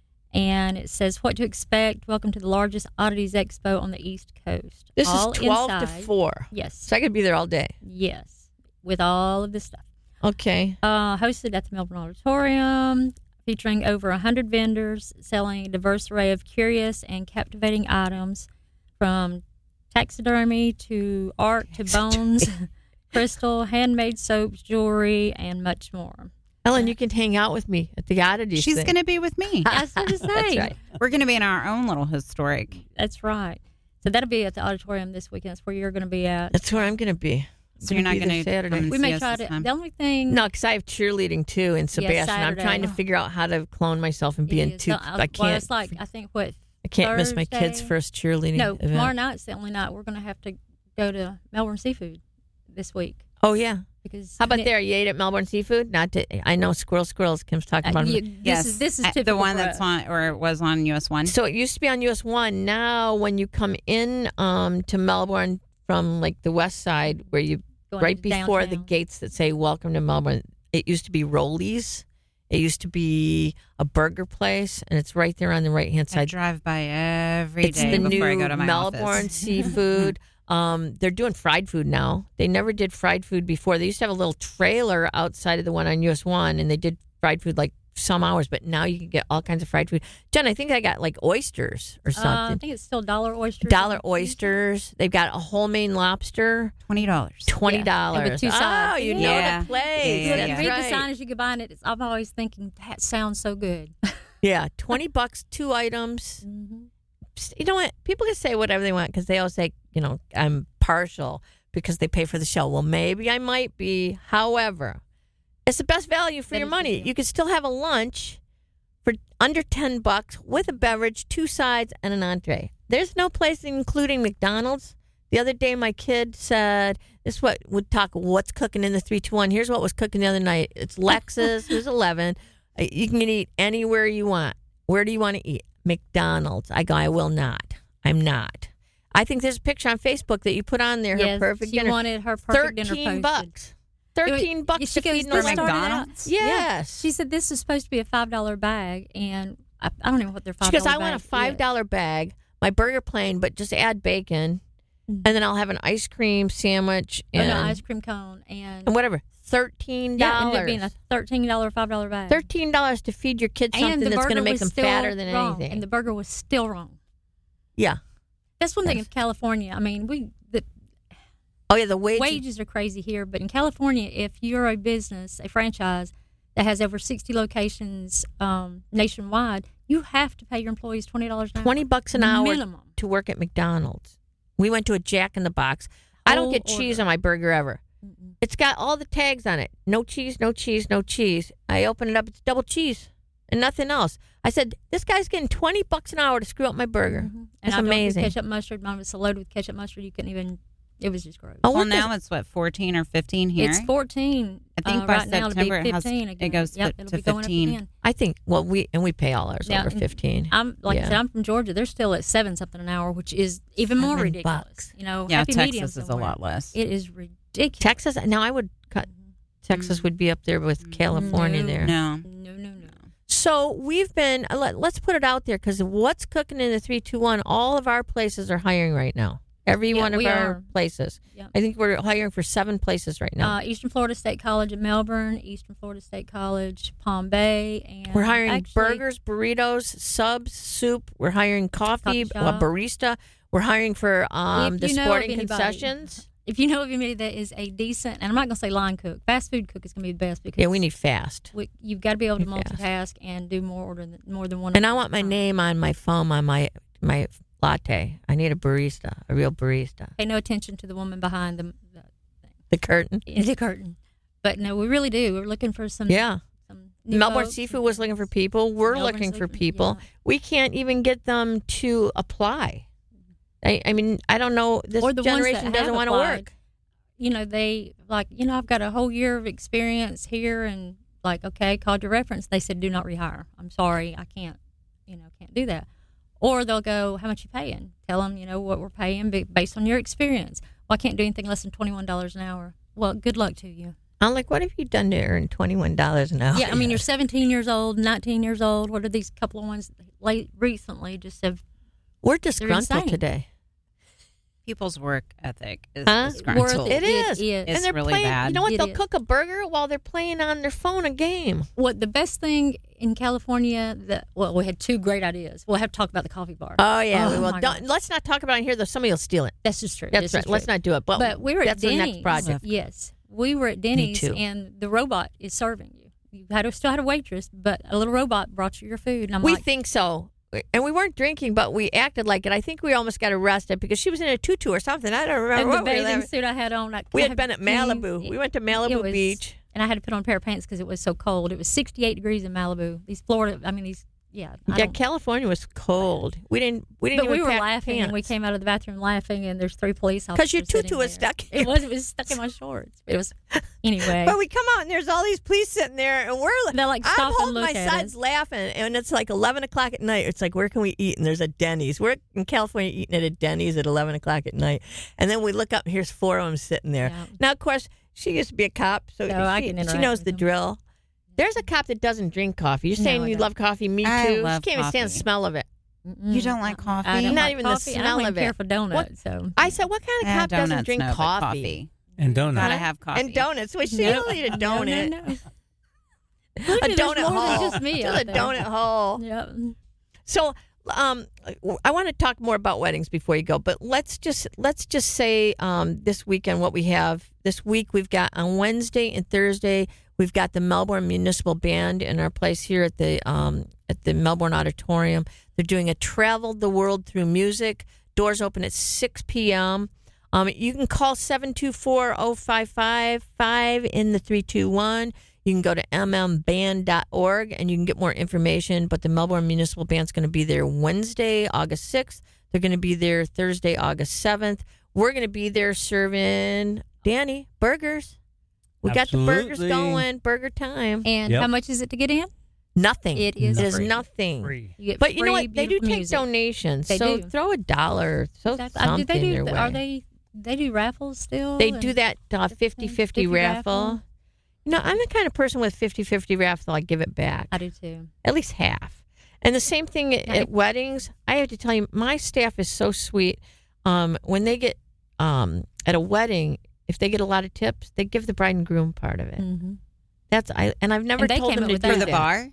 And it says what to expect. Welcome to the largest Oddities Expo on the East Coast. This All is twelve to inside. four. Yes. So I could be there all day. Yes. With all of this stuff. Okay. Uh, hosted at the Melbourne Auditorium, featuring over one hundred vendors selling a diverse array of curious and captivating items from taxidermy to art to bones, crystal, handmade soaps, jewelry, and much more. Ellen, you can hang out with me at the oddities. She's thing. going to be with me. I was going to say. That's right. We're going to be in our own little historic. That's right. So that'll be at the auditorium this weekend. That's where you're going to be at. That's where I'm going to be. So you're not be going there to Saturday. come We see may us try this to. time? The only thing. No, because I have cheerleading too in Sebastian. I'm Saturday. trying to figure out how to clone myself and be in is- two. so, uh, I Well, can't. it's like, I think what. I can't miss my kids' Thursday? first cheerleading. No, event. tomorrow night's the only night we're going to have to go to Melbourne Seafood this week. Oh yeah. Because How about there? You ate at Melbourne Seafood? Not to. I know squirrel squirrels. Kim's talking Uh, about. you- them. this is this is I- typical the one for that's us. on or was on U S one. So it used to be on U S one. Now, when you come in um, to Melbourne from like the west side, where you Going right into before the downtown. gates that say "Welcome to Melbourne," it used to be Rollies. It used to be a burger place, and it's right there on the right hand I side. drive by every day It's the before new I go to my Melbourne office. seafood. Um, they're doing fried food now. They never did fried food before. They used to have a little trailer outside of the one on U S one, and they did fried food like some hours. But now you can get all kinds of fried food. Jen, I think I got like oysters or Uh, I something. think it's still dollar oysters. Dollar on Tuesday. oysters. They've got a whole Maine lobster, Twenty dollars. twenty Yeah, dollars. and with two sides. Oh, you Yeah. know the place. Yeah, You yeah, gotta yeah. read That's the right. signage you can buy, and it's, I'm always thinking that sounds so good. Yeah, twenty bucks, two items. You know what? People can say whatever they want because they always say, you know, I'm partial because they pay for the show. Well, maybe I might be. However, It's the best value for That your is a good money. deal. You could still have a lunch for under ten bucks with a beverage, two sides, and an entree. There's no place including McDonald's. The other day, my kid said, this is what would talk what's cooking in the three two one. Here's what was cooking the other night. It's Lexus, who's eleven. Uh, You can eat anywhere you want. Where do you want to eat? McDonald's. I go, I will not. I'm not. I think there's a picture on Facebook that you put on there, her Yes, perfect she dinner. wanted her perfect dinner thirteen posted. bucks. Thirteen It- bucks she to goes, feed "This no started out- McDonald's? Yes. She said this is supposed to be a five dollar bag, and I, I don't know what their five She dollar. goes, I want a five dollar bag, my burger plain, but just add bacon, Mhm. and then I'll have an ice cream sandwich and and, an ice cream cone and, and whatever. Thirteen yeah, ended up dollars. being a thirteen dollar five dollar bag. Thirteen dollars to feed your kids and something the that's going to burger make was them still fatter than wrong, anything. and the burger was still wrong. yeah. That's one thing Yes. in California. I mean, we the Oh yeah, the wages. wages are crazy here, but in California, if you're a business, a franchise that has over sixty locations um, nationwide, you have to pay your employees twenty dollars an hour. Twenty bucks an hour minimum. to work at McDonald's. We went to a Jack in the Box. I don't Whole get cheese order. on my burger ever. Mm-mm. It's got all the tags on it. No cheese, no cheese, no cheese. I open it up, it's double cheese and nothing else. I said, this guy's getting twenty bucks an hour to screw up my burger. Mhm. And That's I don't do amazing. ketchup mustard. Mine was so loaded with ketchup mustard, you couldn't even. It was just gross. Oh, Well, what now does- it's what, fourteen or fifteen here? It's fourteen. I think uh, by right now September it'll it be has- fifteen it again. goes yep, to it'll be going fifteen. Up again. I think, well, we, and we pay all ours Now, over fifteen. I'm like I Yeah. said, I'm from Georgia. They're still at seven something an hour, which is even more Seven ridiculous. bucks. You know, Yeah, happy Texas medium is a somewhere. lot less. It is ridiculous. Texas, now I would cut, Texas would be up there with California No. there. No. No, no, no. So we've been, let, let's put it out there because what's cooking in the three two one, all of our places are hiring right now. Every Yeah, one of we our are. places. Yep. I think we're hiring for seven places right now. Uh, Eastern Florida State College in Melbourne, Eastern Florida State College, Palm Bay, and We're hiring actually, burgers, burritos, subs, soup. We're hiring coffee, Coffee a shop. barista. We're hiring for um, If the you know of sporting anybody- concessions. If you know of anybody that is a decent, and I'm not going to say line cook, fast food cook is going to be the best because Yeah, we need fast. we, you've got to be able to Need fast. multitask and do more order than, more than one. And order I at want a my time. name on my foam on my my latte. I need a barista, a real barista. Pay no attention to the woman behind the, the, The curtain. the curtain. But no, we really do. We're looking for some. Yeah. some new Melbourne folks. Seafood was looking for people. We're Melbourne looking for Seafood, people. yeah. We can't even get them to apply. I, I mean, I don't know. This Or the ones that generation doesn't have want to applied. work. You know, they like, you know, I've got a whole year of experience here, and like, okay, called your reference. They said, do not rehire. I'm sorry, I can't, you know, can't do that. Or they'll go, how much you paying? Tell them, you know, what we're paying ba- based on your experience. Well, I can't do anything less than twenty-one dollars an hour. Well, good luck to you. I'm like, what have you done to earn twenty-one dollars an hour? Yeah, I mean, you're seventeen years old, nineteen years old. What are these couple of ones late recently just have We're disgruntled insane. today. People's work ethic is Huh? disgruntled. It is. It It's and they're really playing, bad. You know what? It They'll is. cook a burger while they're playing on their phone a game. What the best thing in California that well, we had two great ideas. We'll have to talk about the coffee bar. Oh, yeah. Oh, we will. my Don't, gosh. let's not talk about it here, though. Somebody will steal it. That's just true. That's This right. is Let's true. not do it. But, But we were at that's the Denny's. next project. Yes, we were at Denny's, too. and the robot is serving you. You had to, still had a waitress, but a little robot brought you your food. And I'm We like, think so. And we weren't drinking, but we acted like it. I think we almost got arrested because she was in a tutu or something. I don't remember and the what we were bathing there. suit I had on. I, We I had been at clean- Malibu. We went to it Malibu was- Beach. and I had to put on a pair of pants because it was so cold. It was sixty-eight degrees in Malibu. These Florida, I mean these, yeah. I Yeah, don't- California was cold. We didn't. We didn't. But we even were pack laughing, and we pants. came out of the bathroom laughing, and there's three police officers. because your tutu sitting was there. stuck. in It your- was. It was stuck in my shorts. It was anyway. But we come out and there's all these police sitting there, and we're They're like, I'm stop and holding look my at sides us. laughing, and it's like eleven o'clock at night. It's like, where can we eat? And there's a Denny's. We're in California eating at a Denny's at eleven o'clock at night, and then we look up and here's four of them sitting there. Yeah. Now, of course, she used to be a cop, so So I she, can she interact knows with the them. drill. There's a cop that doesn't drink coffee. You're No, saying I you don't. love coffee? Me too. I she love can't even stand the coffee. smell of it. Mm-mm. You don't like coffee? I don't Not like even the coffee. I smell don't even of it. care for donuts. So I said, what kind of Eh, cop doesn't donuts, drink no, but coffee? And donuts. Gotta have coffee. And donuts. Well, she'll No. eat a No, donut. no, no. A There's donut more than hole. just me Just out a there. donut hole. Yep. So, um, I want to talk more about weddings before you go, but let's just let's just say um, this weekend what we have. This week we've got on Wednesday and Thursday we've got the Melbourne Municipal Band in our place here at the um, at the Melbourne Auditorium. They're doing a Travel the World Through Music. Doors open at six p.m. Um, you can call seven two four, oh five five five in the three two one. You can go to m m band dot org and you can get more information. But the Melbourne Municipal Band's going to be there Wednesday, August sixth. They're going to be there Thursday, August seventh. We're going to be there serving, Danny, burgers. We got the burgers Absolutely. going, burger time. And Yep. how much is it to get in? Nothing. It is It is free. nothing. Free. You get But you know free, what? They do beautiful take music. donations. They so do. throw a dollar. Throw That's- uh, something do they do? their way. Are they? They do raffles still. They and- do that uh, fifty-fifty raffle. raffle. You know, I'm the kind of person with fifty-fifty raffle, I give it back. I do too. At least half. And the same thing at, at weddings. I have to tell you, my staff is so sweet. Um, when they get um, at a wedding, if they get a lot of tips, they give the bride and groom part of it. Mm-hmm. That's I and I've never And they told came them up to with do that. For the that. bar?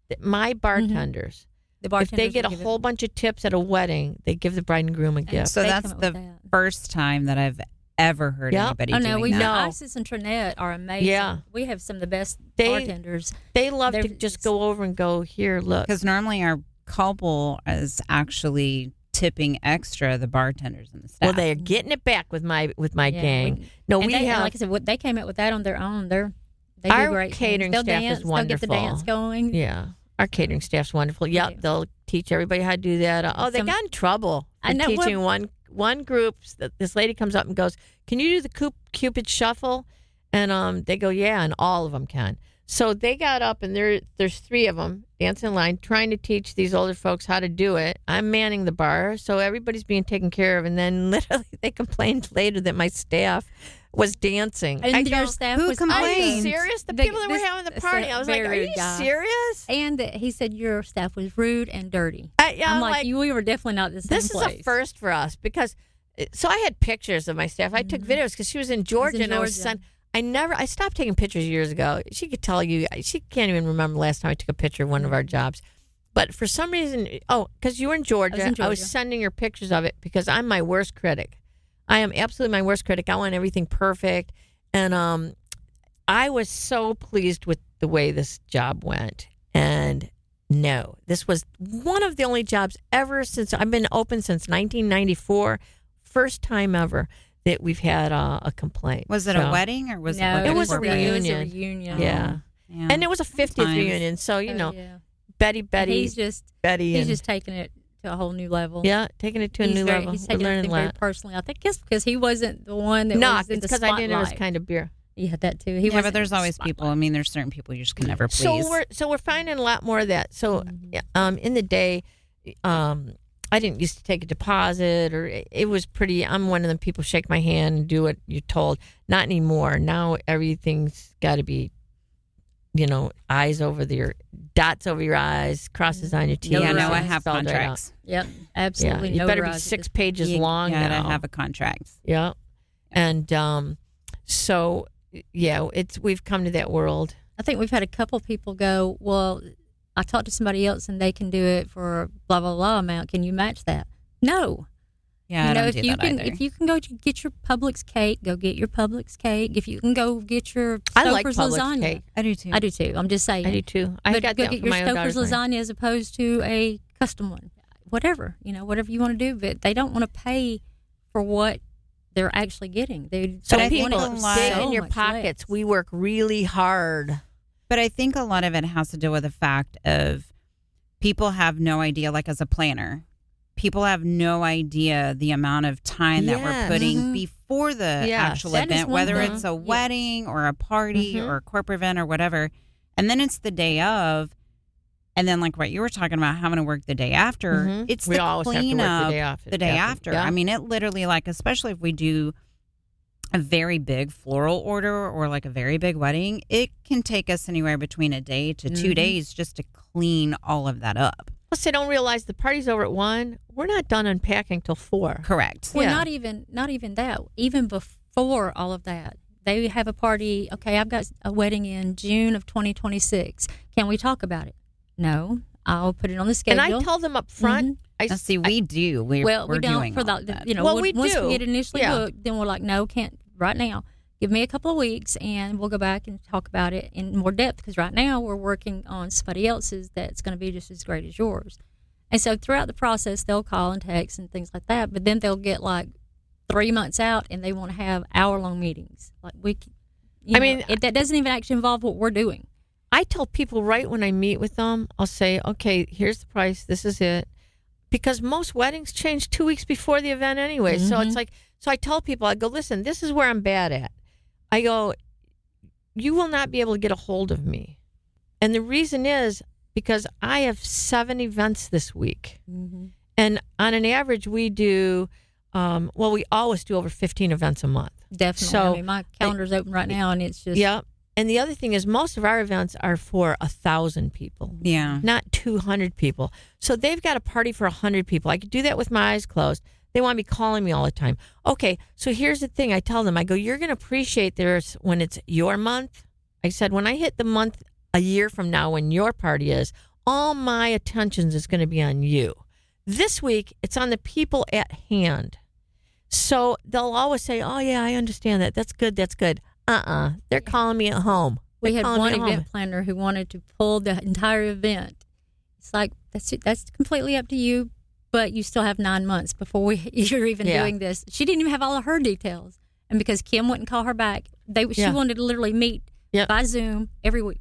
My bartenders. The If bartenders they get a will give it- whole bunch of tips at a wedding, they give the bride and groom a gift. So They that's come up the with that. first time that I've ever heard Yep. anybody Oh no, doing we that. know. Isis and Trinette are amazing. Yeah. We have some of the best They- bartenders. They love to They're- just go over and go, here, look. Because normally our couple is actually tipping extra the bartenders and the staff. Well, they are getting it back with my with my Yeah, gang. we- no, and we they, have like I said, what they came up with that on their own. They're they Our do great catering things. They'll staff is dance, They'll get the wonderful. dance going. yeah. Our catering staff's wonderful. Yep, do. they'll teach everybody how to do that. Uh, Oh, they Some- got in trouble I for know, what- teaching one one group. th- This lady comes up and goes, "Can you do the Cup- Cupid shuffle?" And um, they go, "Yeah," and all of them can. So they got up, and there there's three of them dancing in line, trying to teach these older folks how to do it. I'm manning the bar, so everybody's being taken care of. And then literally, they complained later that my staff was dancing. And I your go, staff who was Are you complained? serious? The They- people that were this- having the this party. a I was like, very "Are rude you guy. serious?" And that he said your staff was rude and dirty. I, yeah, I'm I'm like, like, you, we were definitely not the same this is place. a first for us because. So I had pictures of my staff. I took videos because she was in Georgia, in and I was Georgia. sent. I never. I stopped taking pictures years ago. She could tell you. She can't even remember last time I took a picture of one of our jobs. But for some reason, oh, because you were in Georgia, I was in I was Georgia. sending her pictures of it because I'm my worst critic. I am absolutely my worst critic. I want everything perfect, and um, I was so pleased with the way this job went. And no, this was one of the only jobs ever since I've been open since nineteen ninety-four. First time ever that we've had uh, a complaint. Was it So- a wedding or was no, it like It a was a corporate? It was a reunion. reunion. Yeah. Yeah. And it was a fiftieth Sometimes. reunion, so you Oh, know, yeah. Betty, Betty, He's just Betty, he's and just taking it to a whole new level. yeah, taking it to a he's new very, level. He's We're taking learning everything a very lot. personally. I think just because he wasn't the one that No, was in it's the because I spotlight. didn't know it was kind of beer. Yeah, that too. He yeah, wasn't but there's in the always people. I spotlight. mean, there's certain people you just can never please. So we're so we're finding a lot more of that. So, Mm-hmm. um, in the day, um, I didn't used to take a deposit, or it, it was pretty. I'm one of them people shake my hand and do what you're told. Not anymore. Now everything's got to be, you know, eyes over your dots over your eyes, crosses on your T's. No yeah, no, I right. have It's all laid out. contracts. Yep, Yeah, absolutely. you better be notarized six at pages You long gotta now. have a contract. Yeah, and um, so yeah, it's we've come to that world. I think we've had a couple people go, well, I talked to somebody else and they can do it for blah blah blah amount. Can you match that? No. Yeah, you I know, don't if do you that can, either. if you can go to get your Publix cake, go get your Publix cake. If you can go get your I like Stouffer's Publix lasagna, cake. I do too. I do too. I'm just saying. I do too. I But got go that get for your my own Stouffer's daughter's wedding. lasagna as opposed to a custom one. Whatever, you know, whatever you want to do, but they don't want to pay for what they're actually getting. They So But I they think people want it a for lot- stay so in your much pockets. less. We work really hard. But I think a lot of it has to do with the fact of people have no idea, like as a planner, people have no idea the amount of time that we're Yes. putting Mhm. before the Yes. actual That is event, one whether thing. it's a Yes. wedding or a party Mhm. or a corporate event or whatever. And then it's the day of. And then, like what you were talking about, having to work the day after, Mhm. it's we the always have to work cleanup the day after. the day after. Yeah. I mean, it literally, like, especially if we do a very big floral order or like a very big wedding, it can take us anywhere between a day to two Mhm. days just to clean all of that up. Plus, they don't realize the party's over at one. We're not done unpacking till four. Correct. Well, Yeah. not even not even that. Even before all of that, they have a party. Okay, I've got a wedding in June of twenty twenty-six. Can we talk about it? No, I'll put it on the And schedule. I tell them up front. Mhm. I Now, see, we do. We're, well, we're we don't doing for all the of that. you know. Well, when- we once do. we get initially Yeah. booked, then we're like, no, can't right now. Give me a couple of weeks, and we'll go back and talk about it in more depth. Because right now we're working on somebody else's that's going to be just as great as yours. And so throughout the process, they'll call and text and things like that. But then they'll get like three months out, and they want to have hour long meetings. Like we, c- you I know, mean, it, that doesn't even actually involve what we're doing. I tell people right when I meet with them, I'll say, okay, here's the price. This is it. Because most weddings change two weeks before the event anyway. Mm-hmm. So it's like, so I tell people, I go, listen, this is where I'm bad at. I go, you will not be able to get a hold of me. And the reason is because I have seven events this week. Mm-hmm. And on an average, we do, um, well, we always do over fifteen events a month. Definitely. So, I mean, my calendar's open right now, and it's just... Yeah. And the other thing is most of our events are for a thousand people. Yeah. Not two hundred people. So they've got a party for a hundred people. I could do that with my eyes closed. They want to be calling me all the time. Okay, so here's the thing. I tell them, I go, you're going to appreciate this when it's your month. I said, when I hit the month a year from now when your party is, all my attention is going to be on you. This week, it's on the people at hand. So they'll always say, oh, yeah, I understand that. That's good. That's good. Uh-uh. They're calling me at home. We They're had one event home. planner who wanted to pull the entire event. It's like, that's that's completely up to you, but you still have nine months before we, you're even yeah. doing this. She didn't even have all of her details. And because Kim wouldn't call her back, they she yeah. wanted to literally meet yep. by Zoom every week.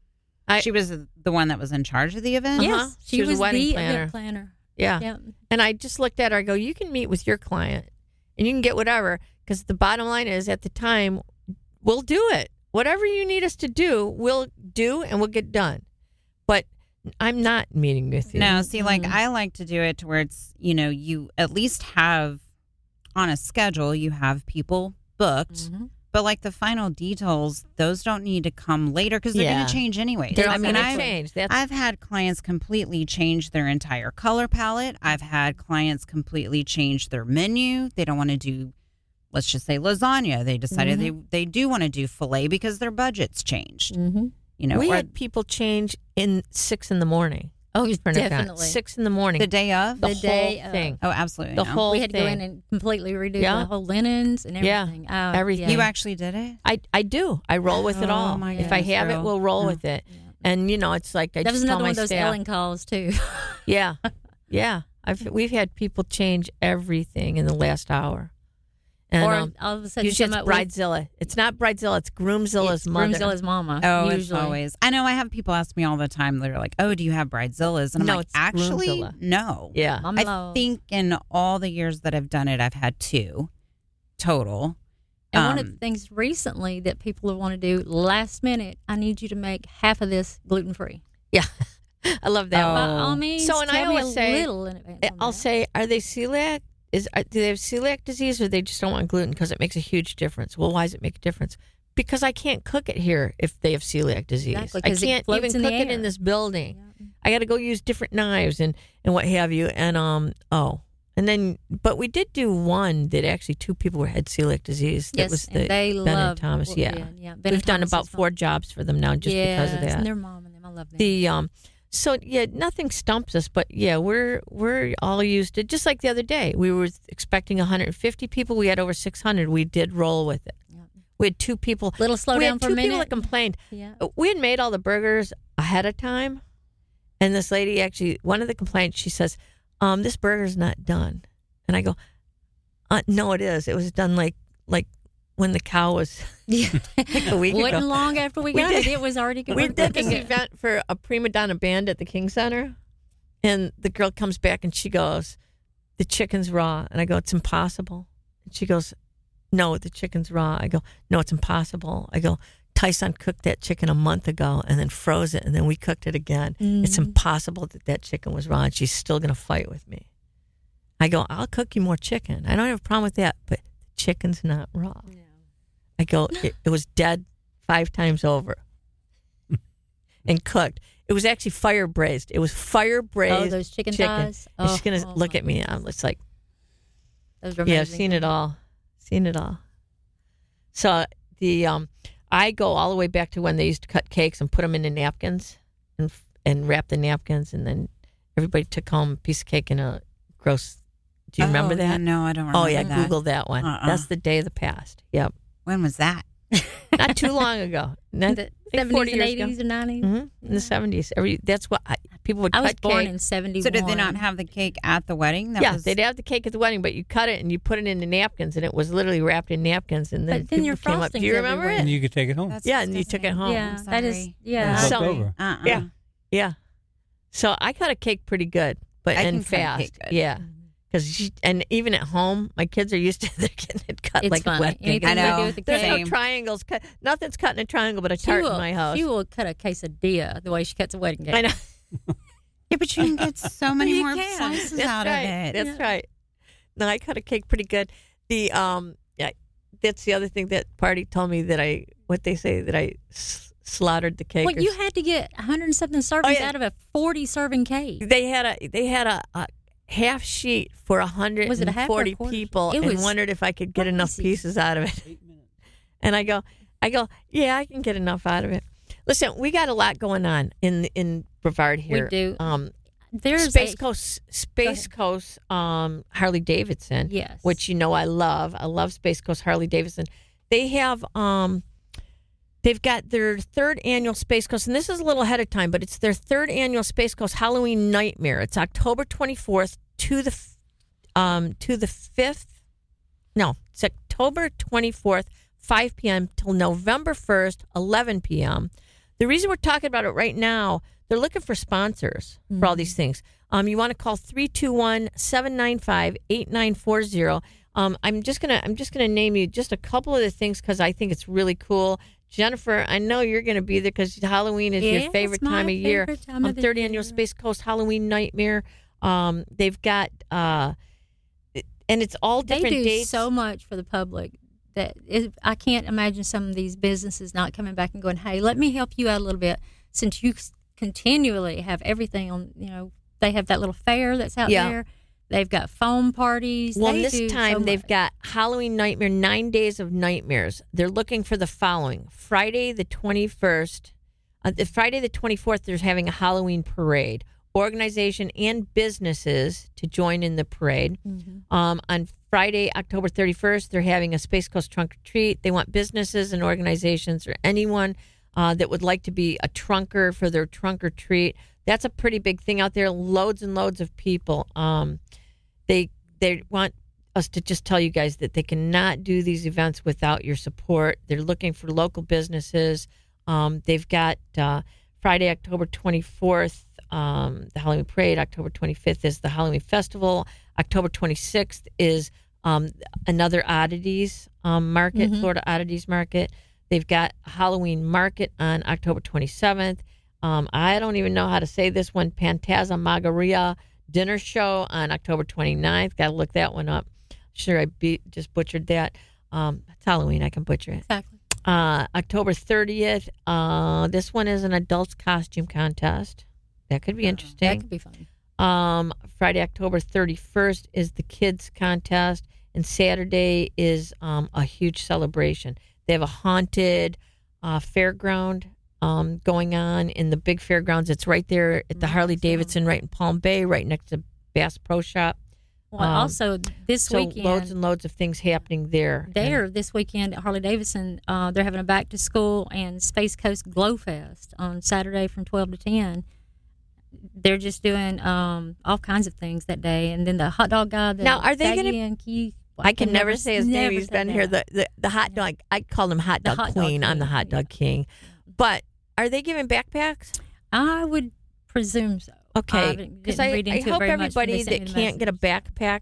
I, she was the one that was in charge of the event? Yes. Uh-huh. She, she was, was a wedding the planner. event planner. Yeah. Yep. And I just looked at her. I go, you can meet with your client and you can get whatever, because the bottom line is at the time, we'll do it. Whatever you need us to do, we'll do and we'll get done. But I'm not meeting with you. No, see, like mm-hmm. I like to do it to where it's, you know, you at least have on a schedule, you have people booked. Mm-hmm. But like the final details, those don't need to come later because they're yeah. going to change anyway. They're I going mean, to I've, change. That's- I've had clients completely change their entire color palette. I've had clients completely change their menu. They don't want to do, let's just say, lasagna. They decided mm-hmm. they they do want to do filet because their budget's changed. Mm-hmm. You know, we or, had people change in six in the morning. Oh, definitely. Six in the morning. The day of? The, the whole day thing. Of. Oh, absolutely. The no. whole We had to thing. go in and completely redo yeah. the whole linens and everything. Yeah. Oh, everything. Yeah. You actually did it? I, I do. I roll with it oh, all. My if I have girl. it, we'll roll yeah. with it. Yeah. And, you know, it's like I that just was tell another my one of those staff. Ellen calls, too. yeah. Yeah. I've We've had people change everything in the last hour. And, or um, all of a sudden, usually it's Bridezilla. It's not Bridezilla. It's Groomzilla's it's mother. Groomzilla's mama. Oh, usually. it's always. I know I have people ask me all the time. They're like, oh, do you have Bridezillas? And I'm no, like, it's actually, Groomzilla. no. Yeah. Mama I loves. think in all the years that I've done it, I've had two total. And um, one of the things recently that people want to do last minute, I need you to make half of this gluten free. Yeah. I love that Oh. one. By all means, So, and I tell me always a say- little in advance on I'll that. say, are they celiac? Is are, do they have celiac disease, or they just don't want gluten because it makes a huge difference? Well, why does it make a difference? Because I can't cook it here if they have celiac disease. Exactly, I 'cause it can't floats even in the cook it air. in this building. Yeah. I got to go use different knives and, and what have you. And um oh, and then but we did do one that actually two people were had celiac disease. That Yes, was and the they Ben and love Thomas. what we Yeah, did. Yeah, Ben we've and done Thomas about is four fun. jobs for them now just yes, because of that. And their mom and them, I love them. The um, so yeah, nothing stumps us, but yeah, we're we're all used to. Just like the other day, we were expecting one hundred fifty people. We had over six hundred. We did roll with it. Yeah. We had two people. Little slow we down had for two a minute. people that complained. Yeah. We had made all the burgers ahead of time, and this lady actually, one of the complaints, she says, um, "This burger's not done," and I go, uh, "No, it is. It was done like like when the cow was." Yeah. Like a week Wasn't ago. long after we We got did- it. It was already good. We did this event for a prima donna band at the King Center, and the girl comes back and she goes, "The chicken's raw," and I go, "It's impossible." And she goes, "No, the chicken's raw." I go, "No, it's impossible." I go, "Tyson cooked that chicken a month ago and then froze it, and then we cooked it again. Mm. It's impossible that that chicken was raw." And she's still going to fight with me. I go, "I'll cook you more chicken. I don't have a problem with that, but the chicken's not raw." No. I go, it, it was dead five times over and cooked. It was actually fire braised. It was fire braised. Oh, those chicken, chicken. thighs. And Oh, she's going to oh look my at me. I'm goodness. just like, Those were yeah, I've amazing. seen it all. Seen it all. So the um, I go all the way back to when they used to cut cakes and put them into napkins and and wrap the napkins, and then everybody took home a piece of cake in a gross. Do you remember oh, that? Yeah, no, I don't remember Oh, yeah, that. Google that one. Uh-uh. That's the day of the past. Yep. When was that? Not too long ago. Not, The I think forty seventies and years ago. eighties and nineties. Mm-hmm. In the seventies. Every that's what I, people would I cut was born cake. in seventy-one. So did they not have the cake at the wedding? That yeah, was... they'd have the cake at the wedding, but you cut it and you put it in the napkins, and it was literally wrapped in napkins. And then But then people your came up. Do you frosting's remember everywhere. And it? you could take it home. That's Yeah, and you took it disgusting. home. Yeah, I'm that is. sorry. Yeah. It's So- left over. Uh-uh. Yeah, yeah. So I cut a cake pretty good, but I and can cut a fast. cake good. Yeah, because and even at home, my kids are used to they're getting it cut It's like funny. a wet cake. Anything I they know. do with the There's cake. no Same. triangles cut. Nothing's cut in a triangle but a She tart will, in my house. she will cut a quesadilla the way she cuts a wedding cake. I know. Yeah, but you can get so many You more can. slices That's out right. of it. That's right. No, I cut a cake pretty good. The um, yeah, that's the other thing that party told me that I what they say that I s- slaughtered the cake. Well, or you s- had to get a hundred and something servings Oh, yeah. out of a forty serving cake. they had a they had a, a half sheet for a hundred Was it a and half or a forty quarter? people, It and was wondered if I could get enough crazy. pieces out of it. And I go, I go, yeah, I can get enough out of it. Listen, we got a lot going on in in Brevard here. We do. Um, There's Space a, Coast, Space ahead. Coast, um, Harley Davidson. Yes. which you know I love. I love Space Coast Harley Davidson. They have, um, they've got their third annual Space Coast, and this is a little ahead of time, but it's their third annual Space Coast Halloween Nightmare. It's October twenty-fourth to the, f- um, to the fifth. No, it's October twenty-fourth, five p.m. till November first, eleven p.m. The reason we're talking about it right now, they're looking for sponsors for all these things. Um, you want to call three two one, seven nine five, eight nine four zero. Um, I'm just gonna I'm just gonna name you just a couple of the things because I think it's really cool. Jennifer, I know you're going to be there because Halloween is Yeah, your favorite it's my time of year. favorite time um, of the third annual year. Space Coast Halloween Nightmare. Um, they've got uh, it- and it's all they different do dates. so much for the public that it, I can't imagine some of these businesses not coming back and going, "Hey, let me help you out a little bit." Since you s- continually have everything on, you know, they have that little fair that's out Yeah. there. They've got foam parties. Well, They this do time so they've much. got Halloween Nightmare, nine days of nightmares. They're looking for the following: Friday the twenty-first, uh, the Friday the twenty-fourth. They're having a Halloween parade. Organization and businesses to join in the parade. Mm-hmm. Um, on Friday, October thirty-first, they're having a Space Coast trunk or treat. They want businesses and organizations or anyone uh, that would like to be a trunker for their trunk or treat. That's a pretty big thing out there. Loads and loads of people. Um, they they want us to just tell you guys that they cannot do these events without your support. They're looking for local businesses. Um, they've got uh, Friday, October twenty-fourth, um, the Halloween Parade. October twenty-fifth is the Halloween Festival. October twenty-sixth is um, another oddities um, market, Mhm. Florida Oddities Market. They've got a Halloween Market on October twenty-seventh. Um, I don't even know how to say this one. Phantasmagoria Dinner Show on October twenty-ninth. Got to look that one up. Sure, I beat, just butchered that. Um, it's Halloween. I can butcher it. Exactly. Uh, October thirtieth. Uh, this one is an adults costume contest. That could be That interesting. could be fun. Um, Friday, October thirty-first is the kids contest, and Saturday is um, a huge celebration. They have a haunted uh, fairground um, going on in the big fairgrounds. It's right there at the Mm, Harley so- Davidson, right in Palm Bay, right next to Bass Pro Shop. Well, Um, also this So weekend, loads and loads of things happening there. there this weekend at Harley Davidson, uh, they're having a back to school and Space Coast Glow Fest on Saturday from twelve to ten. They're just doing um, all kinds of things that day, and then the hot dog guy. The Now, are they Saggy gonna- and Key, I can never say his name. never He's say been that. here. The, the the hot dog. I call him Hot The Dog hot dog Queen. I'm the king, Hot Dog yeah. King. But are they giving backpacks? I would presume so. I Okay, didn't- because didn't I, read I into it hope very much when they everybody sent me that the can't get a message. backpack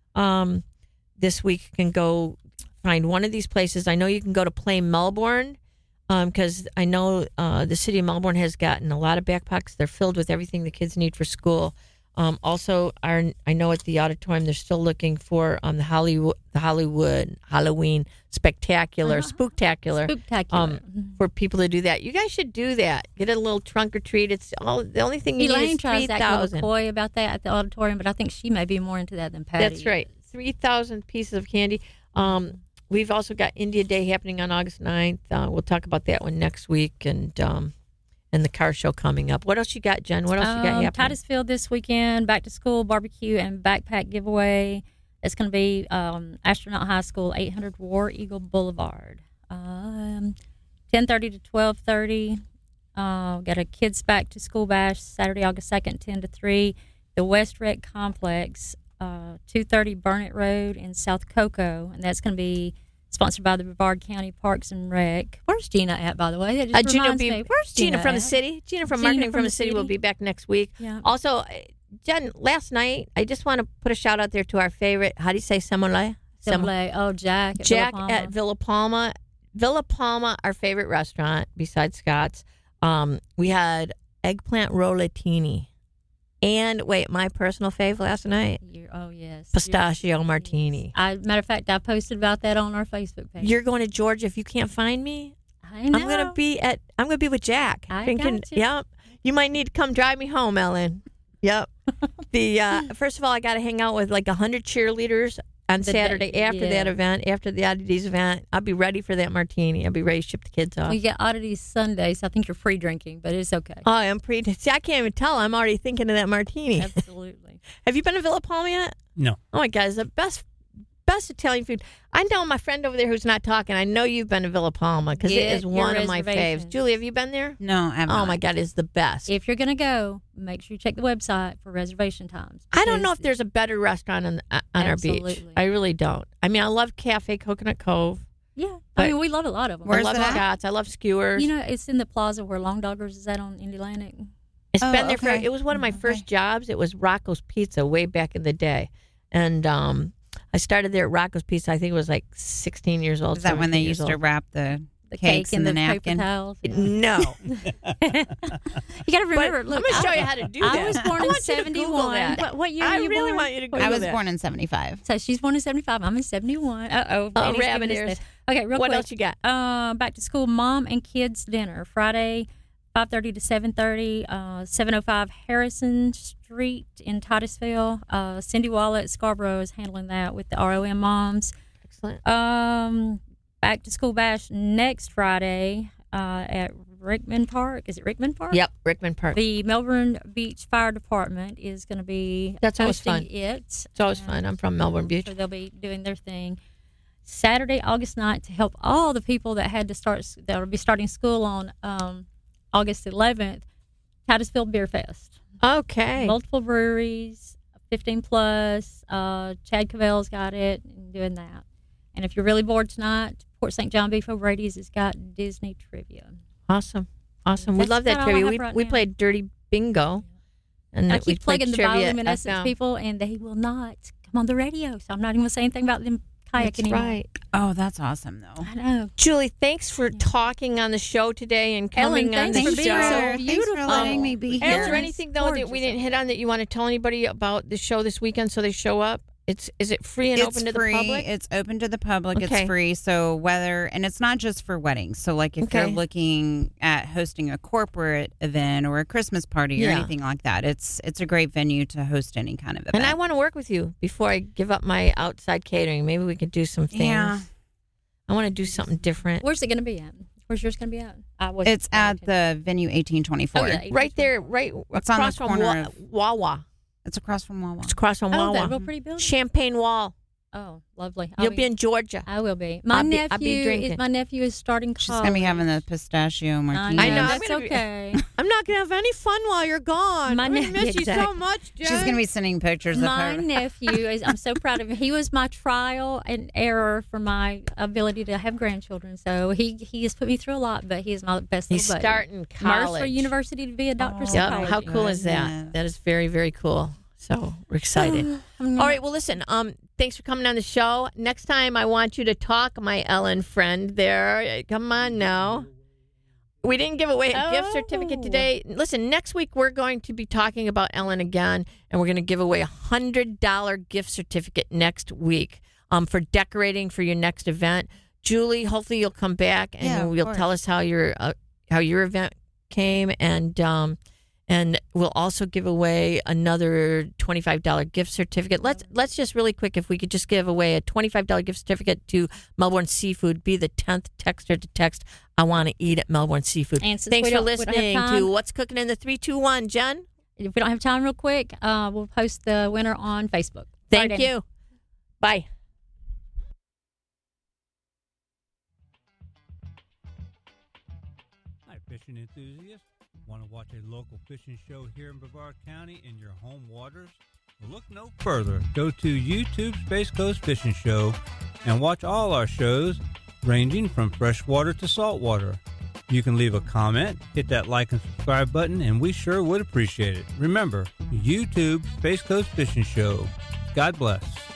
um, this week can go find one of these places. I know you can go to Play Melbourne because I know uh, the city of Melbourne has gotten a lot of backpacks. They're filled with everything the kids need for school. Um, also, our, I know at the auditorium they're still looking for um, the Hollywood, the Hollywood Halloween Spectacular, Uh-huh. Spooktacular. Spooktacular. Um, for people to do that. You guys should do that. Get a little trunk or treat. It's all the only thing you need Elaine is tries three to act a little thousand. coy about that at the auditorium, but I think she may be more into that than Patty. That's right. is. Three thousand pieces of candy. Um, we've also got India Day happening on August ninth. Uh, we'll talk about that one next week, and um, and the car show coming up. What else you got, Jen? What else you got Um, happening? Titusville this weekend, back to school barbecue and backpack giveaway. It's going to be um, Astronaut High School, eight hundred War Eagle Boulevard. Um, ten thirty to twelve thirty. Uh, got a kids back to school bash Saturday, August second, ten to three. The West Rec Complex, uh, two thirty Burnett Road in South Cocoa, and that's going to be sponsored by the Brevard County Parks and Rec. Where's Gina at, by the way? That just Uh, Gina, reminds be, me. Where's Gina, Gina from at? the city? Gina from Gina Marketing from from the the city will city. be back next week. Yeah. Also, uh, Jen, last night, I just want to put a shout out there to our favorite, how do you say, Semole? Semole. Oh, Jack. At Jack Villa at Villa Palma. Villa Palma, our favorite restaurant besides Scott's. Um, we had eggplant rollatini. And wait, my personal fave last night, You're, oh, yes. pistachio You're- martini. I, matter of fact, I posted about that on our Facebook page. You're going to Georgia. If you can't find me, I know. I'm going to be at. I'm going to be with Jack. I Drinking- got you. Yep. You might need to come drive me home, Ellen. Yep. the uh, first of all, I got to hang out with like a hundred cheerleaders on The Saturday day- after yeah. that event, after the Oddities event. I'll be ready for that martini. I'll be ready to ship the kids off. We get oddities Sunday, so I think you're free drinking, but it's okay. Oh, I'm pre. See, I can't even tell. I'm already thinking of that martini. Absolutely. Have you been to Villa Palma yet? No. Oh my God, it's the best, best Italian food. I know my friend over there who's not talking. I know you've been to Villa Palma because it Get is your one of my faves. reservations. Julie, have you been there? No, I have Oh not. my God, it's the best. If you're going to go, make sure you check the website for reservation times. I don't know if because there's a better restaurant on uh, on our beach. Absolutely. I really don't. I mean, I love Cafe Coconut Cove. Yeah. but- I mean, we love a lot of them. Where's I love it at? Scott's. I love Skewers. You know, it's in the plaza where Long Doggers is at on Indy Atlantic. It's Oh, been there for. okay. It was one of my Okay. first jobs. It was Rocco's Pizza way back in the day, and um, I started there at Rocco's Pizza. I think it was like sixteen years old. Is that when they seventeen used years to old. wrap the, The cakes cake in and the, the, napkin? paper towels. Yeah. No, You got to remember. but look, I'm going to show I, you how to do that. I was born I in want you to Google seventy-one. that. What, what year I were you really born? want you to What Google I was that. born in seventy-five. So she's born in seventy-five. I'm in seventy-one. Uh oh. Oh, rabbit ears. Okay, real What quick. else you got? Uh, back to school mom and kids dinner Friday, five thirty to seven thirty. Uh, seven oh five Harrison Street in Titusville. Uh, Cindy Wallet Scarborough is handling that with the R O M moms. Excellent. Um, back to school bash next Friday uh, at Rickman Park. Is it Rickman Park? Yep, Rickman Park. The Melbourne Beach Fire Department is going to be That's always hosting fun. it. It's always fun. I'm from Melbourne Beach. So they'll be doing their thing. Saturday, August ninth, to help all the people that had to start, that will be starting school on um, August eleventh, Titusville Beer Fest. Okay. Multiple breweries, fifteen plus. Uh, Chad Cavell's got it and doing that. And if you're really bored tonight, Port Saint John Beef O'Brady's has got Disney trivia. Awesome. Awesome. We That's love that about all I trivia. have We, right we now. played Dirty Bingo. And And I that we keep played plugging the trivia at bioluminescence F M. people, and they will not come on the radio. So I'm not even going to say anything about them kayaking That's anymore. right. Oh, that's awesome, though. I know. Julie, thanks for talking on the show today and Ellen, coming on thanks the for being show. so Thanks for beautiful. letting me be Is here. there anything though that we didn't hit on that you want to tell anybody about the show this weekend so they show up? It's is it free and It's open to free. the public? It's open to the public. Okay. It's free. So whether and it's not just for weddings. So like if Okay. you're looking at hosting a corporate event or a Christmas party or Yeah. anything like that, it's it's a great venue to host any kind of event. And I want to work with you before I give up my outside catering. Maybe we could do some things. Yeah. I want to do something different. Where's it going to be at? Where's yours going to be at? I wasn't It's at the venue eighteen twenty-four. Oh, yeah. Right there, right It's on the across from corner Wa- of- Wawa. It's across from Wawa. It's across from Oh, Wawa. that real pretty building. Champagne Wall. Oh, lovely. I'll You'll be in Georgia. I will be. My I'll be- nephew. I'll be drinking. is, my nephew is starting college. She's gonna be having the pistachio martini. I know, I'm That's gonna be- okay. I'm not going to have any fun while you're gone. My I'm going to ne- miss you so exactly. much, Jen. She's gonna be sending pictures My of her. nephew is. I'm so proud of him. He was my trial and error for my ability to have grandchildren. So he he has put me through a lot, but he is my best He's little buddy. starting college. Mercer University to be a doctor of Oh, Yep. psychology. How cool is that? Goodness. That is very, very cool. So we're excited. I'm All right. Well, listen. Um, thanks for coming on the show. Next time, I want you to talk, my Ellen friend. There, come on now. We didn't give away a gift certificate Oh. today. Listen, next week we're going to be talking about Ellen again, and we're going to give away a hundred dollar gift certificate next week. Um, for decorating for your next event. Julie, hopefully you'll come back and Yeah, of you'll course. tell us how your uh, how your event came, and um, and we'll also give away another twenty-five dollar gift certificate. Let's let's just really quick, if we could just give away a twenty-five dollar gift certificate to Melbourne Seafood. Be the tenth texter to text, I want to eat at Melbourne Seafood. And since Thanks we for don't- we don't have listening time- to What's Cooking in the three two one. Jen, If we don't have time, real quick, uh, we'll post the winner on Facebook. thank Sorry, Danny. you. Bye. fishing enthusiast? Want to watch a local fishing show here in Brevard County in your home waters? Well, look no further. Go to YouTube Space Coast Fishing Show and watch all our shows ranging from freshwater to saltwater. You can leave a comment, hit that like and subscribe button, and we sure would appreciate it. Remember, YouTube Space Coast Fishing Show. God bless.